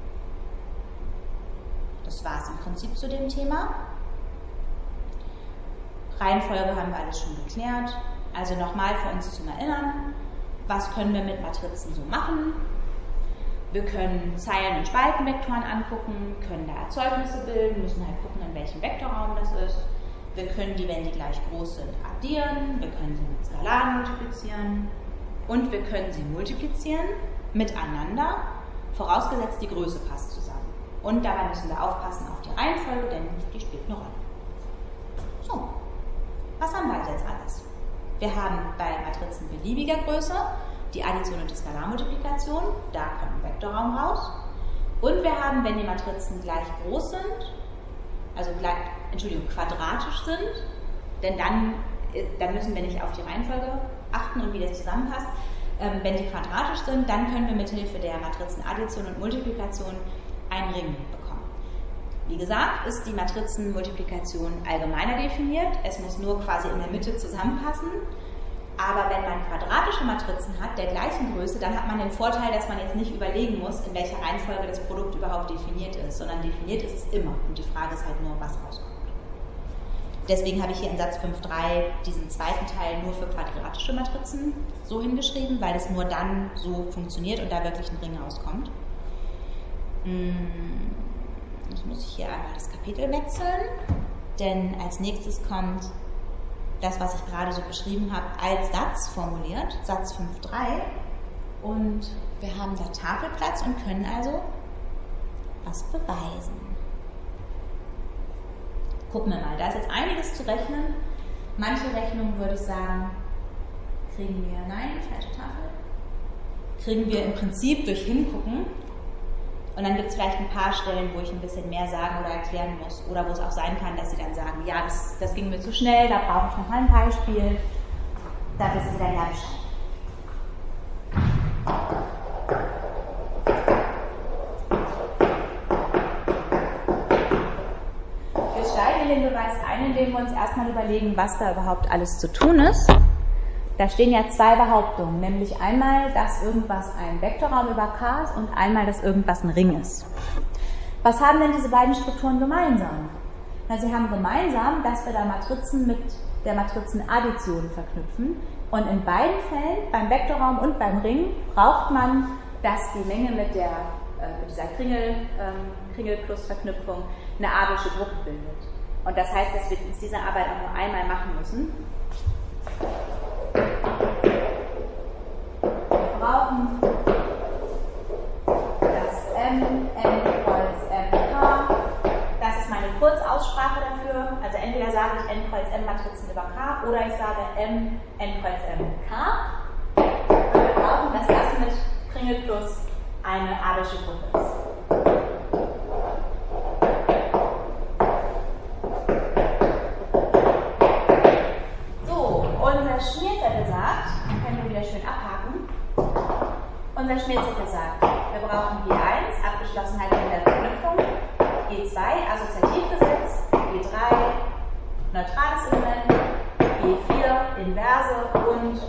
S1: Das war es im Prinzip zu dem Thema. Reihenfolge haben wir alles schon geklärt. Also nochmal für uns zum Erinnern, was können wir mit Matrizen so machen? Wir können Zeilen- und Spaltenvektoren angucken, können da Erzeugnisse bilden, müssen halt gucken, in welchem Vektorraum das ist. Wir können die, wenn die gleich groß sind, addieren, wir können sie mit Skalaren multiplizieren und wir können sie multiplizieren miteinander, vorausgesetzt die Größe passt zusammen. Und dabei müssen wir aufpassen auf die Reihenfolge, denn die spielt eine Rolle. So, was haben wir also jetzt alles? Wir haben bei Matrizen beliebiger Größe die Addition und die Skalarmultiplikation, da kommt ein Vektorraum raus. Und wir haben, wenn die Matrizen gleich groß sind, also gleich, Entschuldigung, quadratisch sind, denn dann, dann müssen wir nicht auf die Reihenfolge achten und wie das zusammenpasst. Ähm, wenn die quadratisch sind, dann können wir mithilfe der Matrizenaddition und Multiplikation einen Ring bekommen. Wie gesagt, ist die Matrizenmultiplikation allgemeiner definiert. Es muss nur quasi in der Mitte zusammenpassen. Aber wenn man quadratische Matrizen hat, der gleichen Größe, dann hat man den Vorteil, dass man jetzt nicht überlegen muss, in welcher Reihenfolge das Produkt überhaupt definiert ist, sondern definiert ist es immer. Und die Frage ist halt nur, was rauskommt. Deswegen habe ich hier in Satz fünf Punkt drei diesen zweiten Teil nur für quadratische Matrizen so hingeschrieben, weil es nur dann so funktioniert und da wirklich ein Ring rauskommt. Jetzt muss ich hier einmal das Kapitel wechseln, denn als nächstes kommt das, was ich gerade so beschrieben habe, als Satz formuliert, Satz fünf Punkt drei. Und wir haben da Tafelplatz und können also was beweisen. Gucken wir mal, da ist jetzt einiges zu rechnen. Manche Rechnungen würde ich sagen, kriegen wir, nein, falsche Tafel, kriegen wir im Prinzip durch Hingucken. Und dann gibt es vielleicht ein paar Stellen, wo ich ein bisschen mehr sagen oder erklären muss. Oder wo es auch sein kann, dass Sie dann sagen, ja, das, das ging mir zu schnell, da brauche ich noch mal ein Beispiel. Da wissen Sie dann ja Bescheid. Wir steigen in den Beweis ein, indem wir uns erstmal überlegen, was da überhaupt alles zu tun ist. Da stehen ja zwei Behauptungen, nämlich einmal, dass irgendwas ein Vektorraum über K ist und einmal, dass irgendwas ein Ring ist. Was haben denn diese beiden Strukturen gemeinsam? Na, sie haben gemeinsam, dass wir da Matrizen mit der Matrizenaddition verknüpfen. Und in beiden Fällen, beim Vektorraum und beim Ring, braucht man, dass die Menge mit, der, äh, mit dieser Kringel, ähm, Kringel-Plus-Verknüpfung eine abelsche Gruppe bildet. Und das heißt, dass wir uns diese Arbeit auch nur einmal machen müssen. Wir brauchen das M, N kreuz M K. Das ist meine Kurzaussprache dafür. Also entweder sage ich N kreuz M Matrizen über K oder ich sage M, N kreuz M K. Und wir brauchen, dass das mit Kringel plus eine abelsche Gruppe ist. Unser Schmierzettel sagt, dann können wir wieder schön abhaken, unser Schmierzettel sagt, wir brauchen G eins, Abgeschlossenheit in der Verknüpfung, G zwei, Assoziativgesetz, G drei, neutrales Element, G vier, Inverse und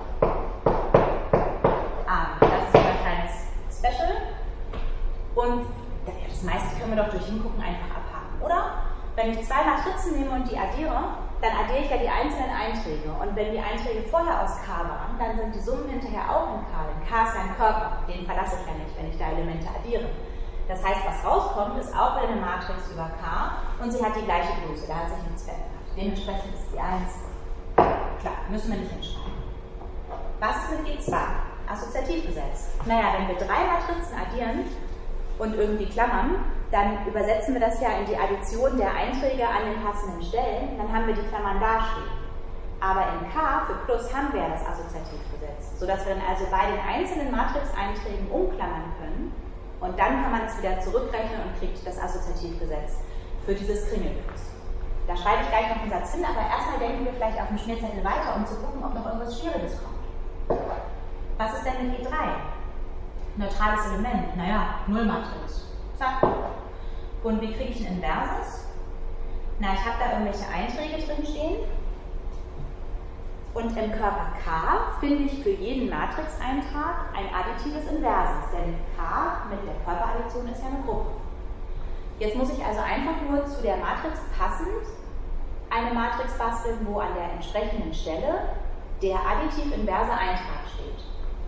S1: A. Das ist unser kleines Special. Und das meiste können wir doch durch Hingucken einfach abhaken, oder? Wenn ich zwei Matrizen nehme und die addiere, dann addiere ich ja die einzelnen Einträge. Und wenn die Einträge vorher aus K waren, dann sind die Summen hinterher auch in K. Denn K ist ein Körper, den verlasse ich ja nicht, wenn ich da Elemente addiere. Das heißt, was rauskommt, ist auch wieder eine Matrix über K und sie hat die gleiche Größe, da hat sich nichts verändert. Dementsprechend ist die eins. Klar, müssen wir nicht hinschreiben. Was ist mit G zwei? Assoziativgesetz. Naja, wenn wir drei Matrizen addieren und irgendwie klammern, dann übersetzen wir das ja in die Addition der Einträge an den passenden Stellen, dann haben wir die Klammern dastehen. Aber in K für Plus haben wir ja das Assoziativgesetz, sodass wir dann also bei den einzelnen Matrix-Einträgen umklammern können und dann kann man es wieder zurückrechnen und kriegt das Assoziativgesetz für dieses Kringelplus. Da schreibe ich gleich noch einen Satz hin, aber erstmal denken wir vielleicht auf dem Schmierzettel weiter, um zu gucken, ob noch irgendwas Schwieriges kommt. Was ist denn mit G drei? Neutrales Element, naja, Nullmatrix. Zack. Und wie kriege ich ein Inverses? Na, ich habe da irgendwelche Einträge drin stehen. Und im Körper K finde ich für jeden Matrixeintrag ein additives Inverses, denn K mit der Körperaddition ist ja eine Gruppe. Jetzt muss ich also einfach nur zu der Matrix passend eine Matrix basteln, wo an der entsprechenden Stelle der additiv inverse Eintrag steht.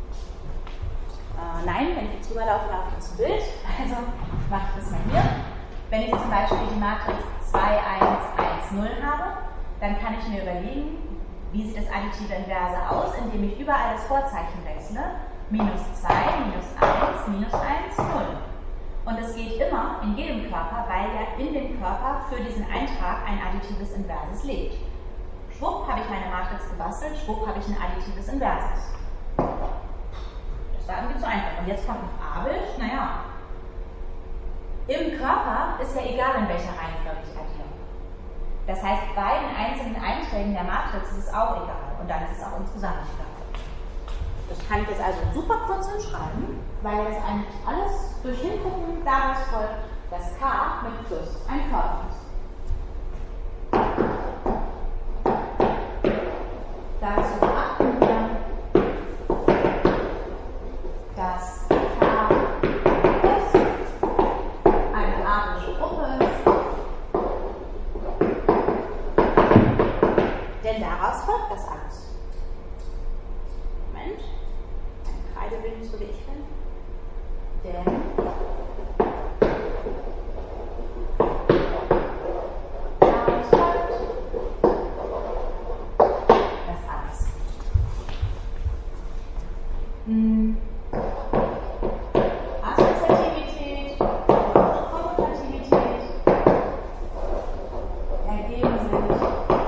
S1: Äh, nein, wenn ich jetzt rüberlaufe, laufe ich zum Bild. Also mache ich das mal hier. Wenn ich zum Beispiel die Matrix zwei, eins, eins, null habe, dann kann ich mir überlegen, wie sieht das additive Inverse aus, indem ich überall das Vorzeichen wechsle. Minus zwei, minus eins, minus eins, null. Und es geht immer in jedem Körper, weil ja in dem Körper für diesen Eintrag ein additives Inverses liegt. Schwupp habe ich meine Matrix gebastelt, schwupp habe ich ein additives Inverses. Das war irgendwie zu einfach. Und jetzt kommt noch Abel, naja. Im Körper ist ja egal, in welcher Reihenfolge ich addiere. Das heißt, bei den einzelnen Einträgen der Matrix ist es auch egal. Und dann ist es auch insgesamt egal. Das kann ich jetzt also super kurz hinschreiben, weil das eigentlich alles durch Hingucken daraus folgt, dass K mit Plus ein Körper ist. Dazu beachten wir, dass K plus eine arische Gruppe ist, denn daraus folgt das alles. Moment, meine Kreide will nicht so wie ich bin, denn Assoziativität und Kommutativität ergeben sich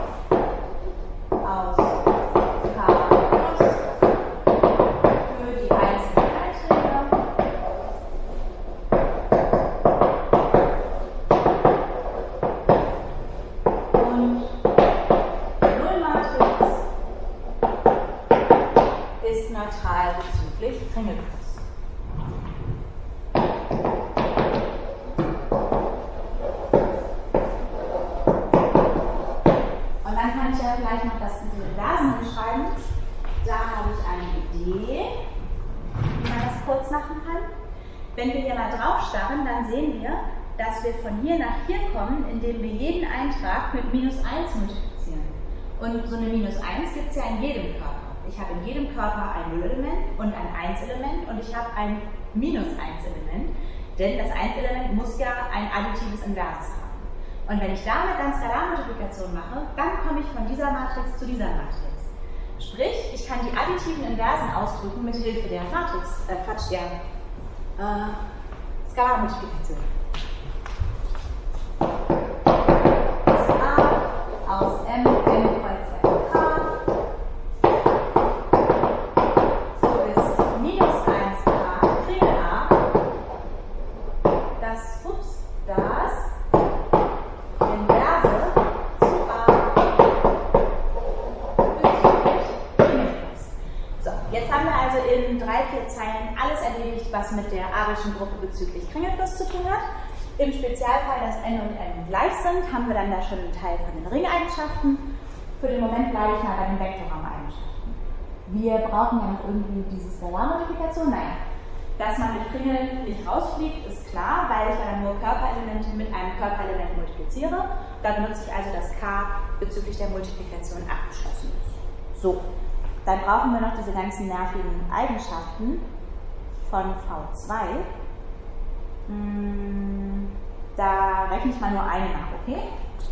S1: aus K plus für die einzelnen Einträge und Nullmatrix ist neutral bezüglich Kringelkreuz. Und dann kann ich ja gleich noch das Inversen schreiben. Da habe ich eine Idee, wie man das kurz machen kann. Wenn wir hier mal drauf starren, dann sehen wir, dass wir von hier nach hier kommen, indem wir jeden Eintrag mit minus eins multiplizieren. Und so eine minus eins gibt es ja in jedem Körper. Ich habe in jedem Körper ein Nullelement und ein eins-Element und ich habe ein minus eins-Element, denn das eins-Element muss ja ein additives Inverses haben. Und wenn ich damit dann Skalarmultiplikation mache, dann komme ich von dieser Matrix zu dieser Matrix. Sprich, ich kann die additiven Inversen ausdrücken mit Hilfe der Matrix, äh Quatsch, der äh, Skalarmultiplikation. Das A aus M, M kreuz F, K. Zeilen alles erledigt, was mit der arischen Gruppe bezüglich Kringelfluss zu tun hat. Im Spezialfall, dass n und m gleich sind, haben wir dann da schon einen Teil von den Ringeigenschaften. Für den Moment bleibe ich mal bei den Vektorraumeigenschaften. Wir brauchen ja noch irgendwie diese Skalarmultiplikation. Naja, dass man mit Kringel nicht rausfliegt, ist klar, weil ich ja dann nur Körperelemente mit einem Körperelement multipliziere. Da benutze ich also das K bezüglich der Multiplikation abgeschlossen ist. So. Dann brauchen wir noch diese ganzen nervigen Eigenschaften von V zwei. Da rechne ich mal nur eine nach, okay?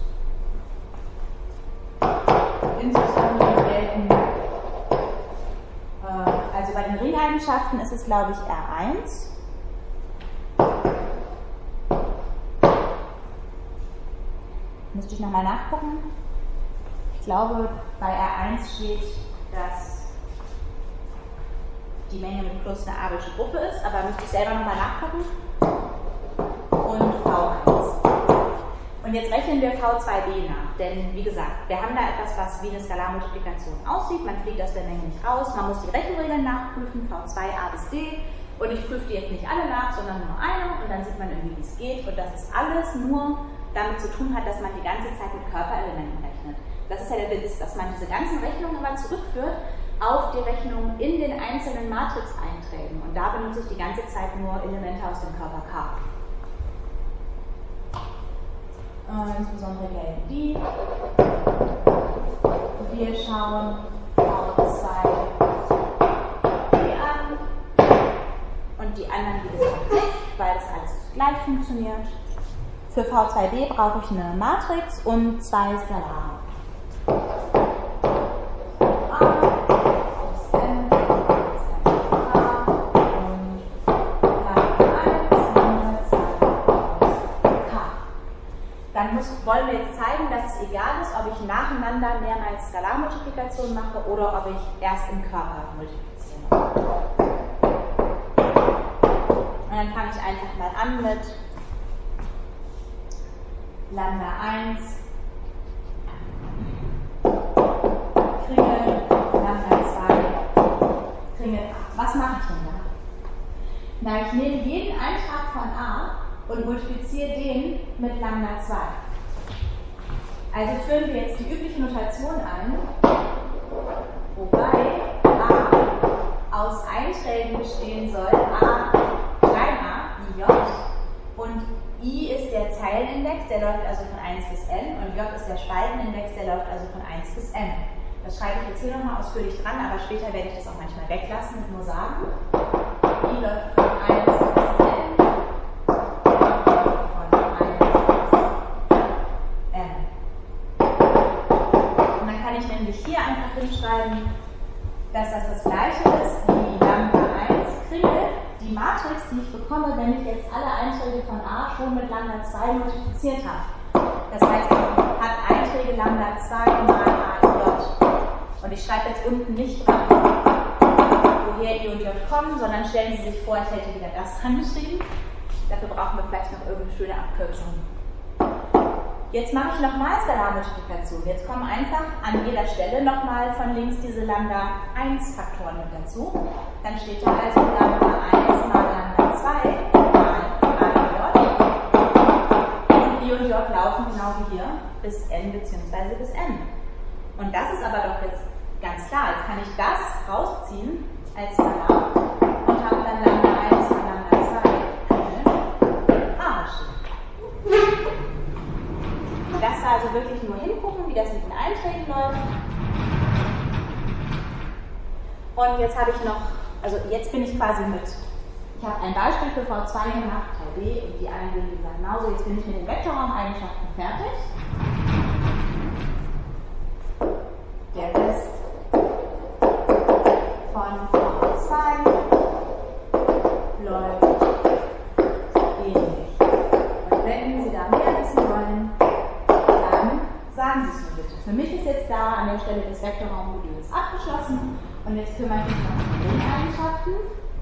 S1: Insbesondere gelten, äh, also bei den Ringeigenschaften ist es, glaube ich, R eins. Müsste ich nochmal nachgucken. Ich glaube, bei R eins steht, dass die Menge mit Plus eine arische Gruppe ist, aber müsste ich selber nochmal nachgucken. Und V eins. Und jetzt rechnen wir V zwei b nach, denn wie gesagt, wir haben da etwas, was wie eine Skalarmultiplikation aussieht, man fliegt aus der Menge nicht raus, man muss die Rechenregeln nachprüfen, V zwei a bis d, und ich prüfe die jetzt nicht alle nach, sondern nur eine, und dann sieht man irgendwie, wie es geht, und das ist alles nur damit zu tun hat, dass man die ganze Zeit mit Körperelementen rechnet. Das ist ja der Witz, dass man diese ganzen Rechnungen immer zurückführt auf die Rechnung in den einzelnen Matrix-Einträgen. Und da benutze ich die ganze Zeit nur Elemente aus dem Körper K. Äh, insbesondere gelten die. Wir schauen V zwei b an und die anderen, wie gesagt, nicht, weil das alles gleich funktioniert. Für V zwei b brauche ich eine Matrix und zwei Skalare. dann muss, wollen wir jetzt zeigen, dass es egal ist, ob ich nacheinander mehrmals Skalarmultiplikation mache oder ob ich erst im Körper multipliziere. Und dann fange ich einfach mal an mit Lambda eins, Kringel, Lambda zwei, Kringel a. Was mache ich denn da? Na, ich nehme jeden Eintrag von a und multipliziere den mit Lambda zwei. Also führen wir jetzt die übliche Notation ein, wobei a aus Einträgen bestehen soll, a, klein a, i, j, und i ist der Zeilenindex, der läuft also von eins bis n, und j ist der Spaltenindex, der läuft also von eins bis n. Das schreibe ich jetzt hier nochmal ausführlich dran, aber später werde ich das auch manchmal weglassen und nur sagen. I läuft von eins bis n, von eins bis n. Und dann kann ich nämlich hier einfach hinschreiben, dass das das gleiche ist wie Lambda eins Kringel, die Matrix, die ich bekomme, wenn ich jetzt alle Einträge von a schon mit Lambda zwei multipliziert habe. Das heißt, man hat Einträge Lambda zwei mal a j. Und ich schreibe jetzt unten nicht dran, woher i und j kommen, sondern stellen Sie sich vor, ich hätte wieder das dran geschrieben. Dafür brauchen wir vielleicht noch irgendeine schöne Abkürzung. Jetzt mache ich nochmal Skalarmultiplikation. Jetzt kommen einfach an jeder Stelle nochmal von links diese Lambda eins Faktoren mit dazu. Dann steht da also Lambda eins mal Lambda zwei mal a j. Und i und j laufen genau wie hier bis n bzw. bis n. Und das ist aber doch jetzt ganz klar. Jetzt kann ich das rausziehen als Skalar und habe dann Lambda eins mal Lambda zwei a stehen. Das war also wirklich nur hingucken, wie das mit den Einträgen läuft. Und jetzt habe ich noch, also jetzt bin ich quasi mit, ich habe ein Beispiel für V zwei gemacht, Teil B, und die anderen sind wie gesagt genauso. Jetzt bin ich mit den Vektorraumeigenschaften fertig. Der Rest von V zwei läuft ähnlich. Und wenn Sie da mehr wissen wollen, dann sagen Sie es mir bitte. Für mich ist jetzt da an der Stelle des Vektorraummoduls abgeschlossen und jetzt kümmere ich mich noch um die Ringeigenschaften.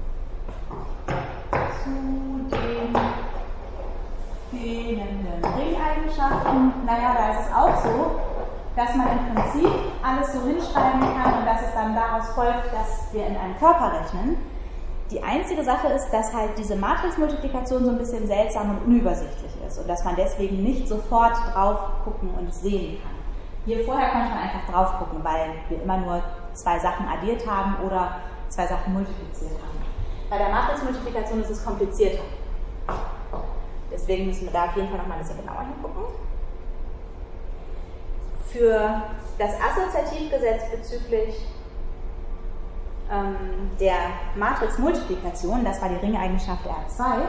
S1: Zu den fehlenden Ringeigenschaften. Naja, da ist es auch so, dass man im Prinzip alles so hinschreiben kann und dass es dann daraus folgt, dass wir in einem Körper rechnen. Die einzige Sache ist, dass halt diese Matrixmultiplikation so ein bisschen seltsam und unübersichtlich ist und dass man deswegen nicht sofort drauf gucken und sehen kann. Hier vorher konnte man einfach drauf gucken, weil wir immer nur zwei Sachen addiert haben oder zwei Sachen multipliziert haben. Bei der Matrixmultiplikation ist es komplizierter. Deswegen müssen wir da auf jeden Fall noch mal ein bisschen genauer hingucken. Für das Assoziativgesetz bezüglich ähm, der Matrixmultiplikation, das war die Ringeigenschaft R zwei,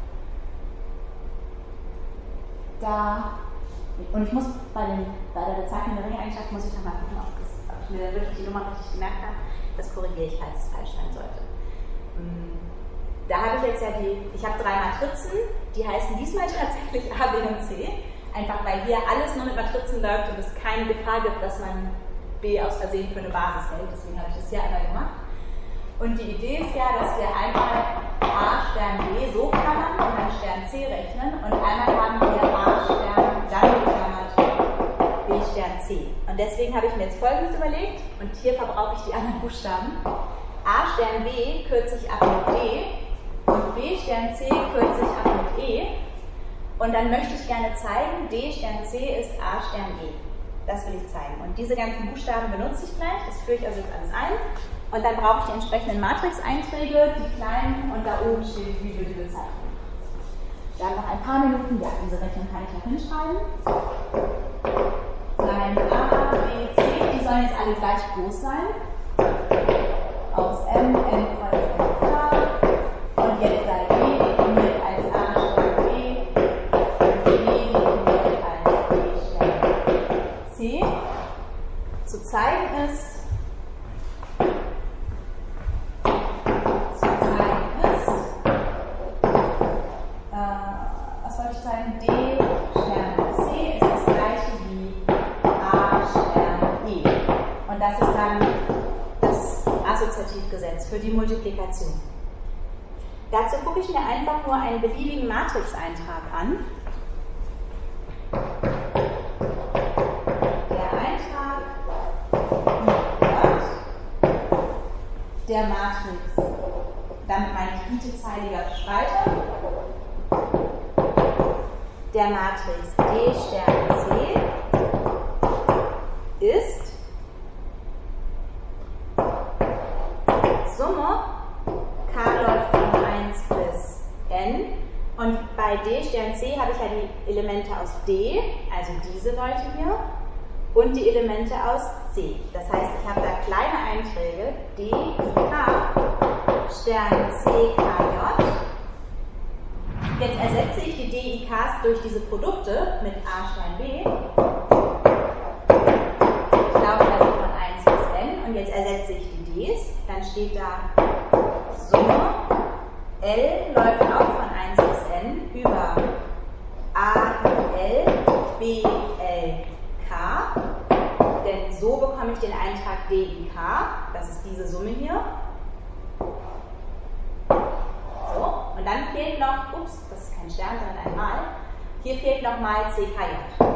S1: da, und ich muss bei, den, bei der Bezeichnung der Ringeigenschaft, muss ich noch mal gucken, ob, das, ob ich mir wirklich die Nummer richtig gemerkt habe. Das korrigiere ich, falls es falsch sein sollte. Da habe ich jetzt ja die, ich habe drei Matrizen, die heißen diesmal tatsächlich A, B und C. Einfach weil hier alles nur mit Matrizen läuft und es keine Gefahr gibt, dass man B aus Versehen für eine Basis hält. Deswegen habe ich das hier einmal gemacht. Und die Idee ist ja, dass wir einmal A Stern B so klammern und dann Stern C rechnen. Und einmal haben wir A Stern dann geklammert B Stern C. Und deswegen habe ich mir jetzt Folgendes überlegt. Und hier verbrauche ich die anderen Buchstaben. A Stern B kürze ich ab mit D und B Stern C kürze ich ab mit E. Und dann möchte ich gerne zeigen, D Stern C ist A Stern E. Das will ich zeigen. Und diese ganzen Buchstaben benutze ich gleich. Das führe ich also jetzt alles ein. Und dann brauche ich die entsprechenden Matrix-Einträge, die kleinen, und da oben steht, wie wir die bezeichnen. Wir haben noch ein paar Minuten. Ja, diese Rechnung kann ich noch hinschreiben. Klein A, B, C, die sollen jetzt alle gleich groß sein. Aus M, N kreuz M, K. Und jetzt sei E definiert als A Stern B und E definiert als B Stern C. Zu zeigen ist, zu zeigen ist, äh, was wollte ich sagen, D Stern C Und das ist dann das Assoziativgesetz für die Multiplikation. Dazu gucke ich mir einfach nur einen beliebigen Matrixeintrag an. Der Eintrag der Matrix, damit meine ich bitezeilige Spalte, der Matrix D Stern C ist Summe, K läuft von eins bis n, und bei D Stern C habe ich ja die Elemente aus D, also diese Leute hier, und die Elemente aus C. Das heißt, ich habe da kleine Einträge, D, I, K, Stern C, K, J. Jetzt ersetze ich die D, I, Ks durch diese Produkte mit A, Stern B. Ich laufe also von eins bis n und jetzt ersetze ich die Ds. Dann steht da Summe, L läuft auch von eins bis n über A, I, L, B, L, K. Denn so bekomme ich den Eintrag D, I, K. Das ist diese Summe hier. So, und dann fehlt noch, ups, das ist kein Stern, sondern ein Mal. Hier fehlt noch mal C, K, J.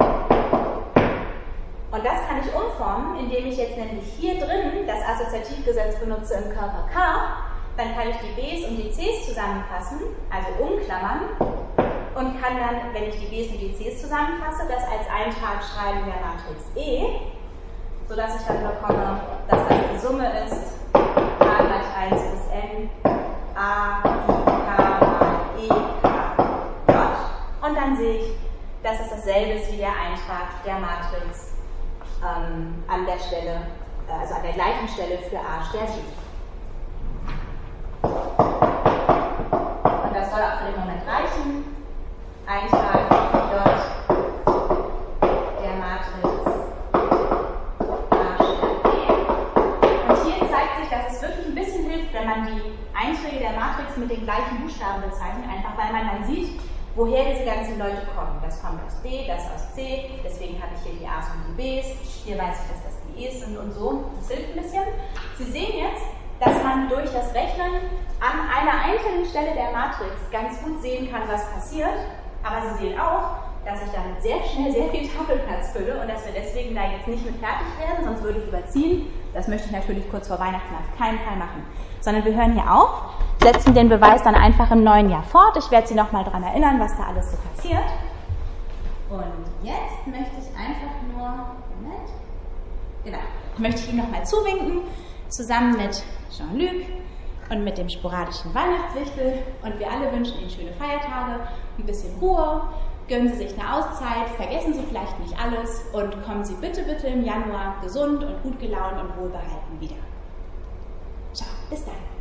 S1: Und das kann ich umformen, indem ich jetzt nämlich hier drin das Assoziativgesetz benutze im Körper K. Dann kann ich die Bs und die Cs zusammenfassen, also umklammern, und kann dann, wenn ich die Bs und die Cs zusammenfasse, das als Eintrag schreiben der Matrix E, sodass ich dann bekomme, dass das die Summe ist, K gleich eins bis n, A, I, K mal E, K, J. Und dann sehe ich, dass es dasselbe ist wie der Eintrag der Matrix ähm, an der Stelle, also an der gleichen Stelle für A Stern B. Und das soll auch für den Moment reichen. Eintrag J der Matrix A Stern B. Und hier zeigt sich, dass es wirklich ein bisschen hilft, wenn man die Einträge der Matrix mit den gleichen Buchstaben bezeichnet, einfach weil man dann sieht, woher diese ganzen Leute kommen. Das kommt aus D, das aus C, deswegen habe ich hier die A's und die B's, hier weiß ich, dass das die E's sind und so. Das hilft ein bisschen. Sie sehen jetzt, dass man durch das Rechnen an einer einzelnen Stelle der Matrix ganz gut sehen kann, was passiert. Aber Sie sehen auch, dass ich damit sehr schnell sehr viel Tafelplatz fülle und dass wir deswegen da jetzt nicht mit fertig werden, sonst würde ich überziehen. Das möchte ich natürlich kurz vor Weihnachten auf keinen Fall machen. Sondern wir hören hier auf, setzen den Beweis dann einfach im neuen Jahr fort. Ich werde Sie nochmal daran erinnern, was da alles so passiert. Und jetzt möchte ich einfach nur, Moment, genau, möchte ich Ihnen nochmal zuwinken, zusammen mit Jean-Luc und mit dem sporadischen Weihnachtswichtel. Und wir alle wünschen Ihnen schöne Feiertage, ein bisschen Ruhe, gönnen Sie sich eine Auszeit, vergessen Sie vielleicht nicht alles und kommen Sie bitte, bitte im Januar gesund und gut gelaunt und wohlbehalten wieder. Ciao, bis dann.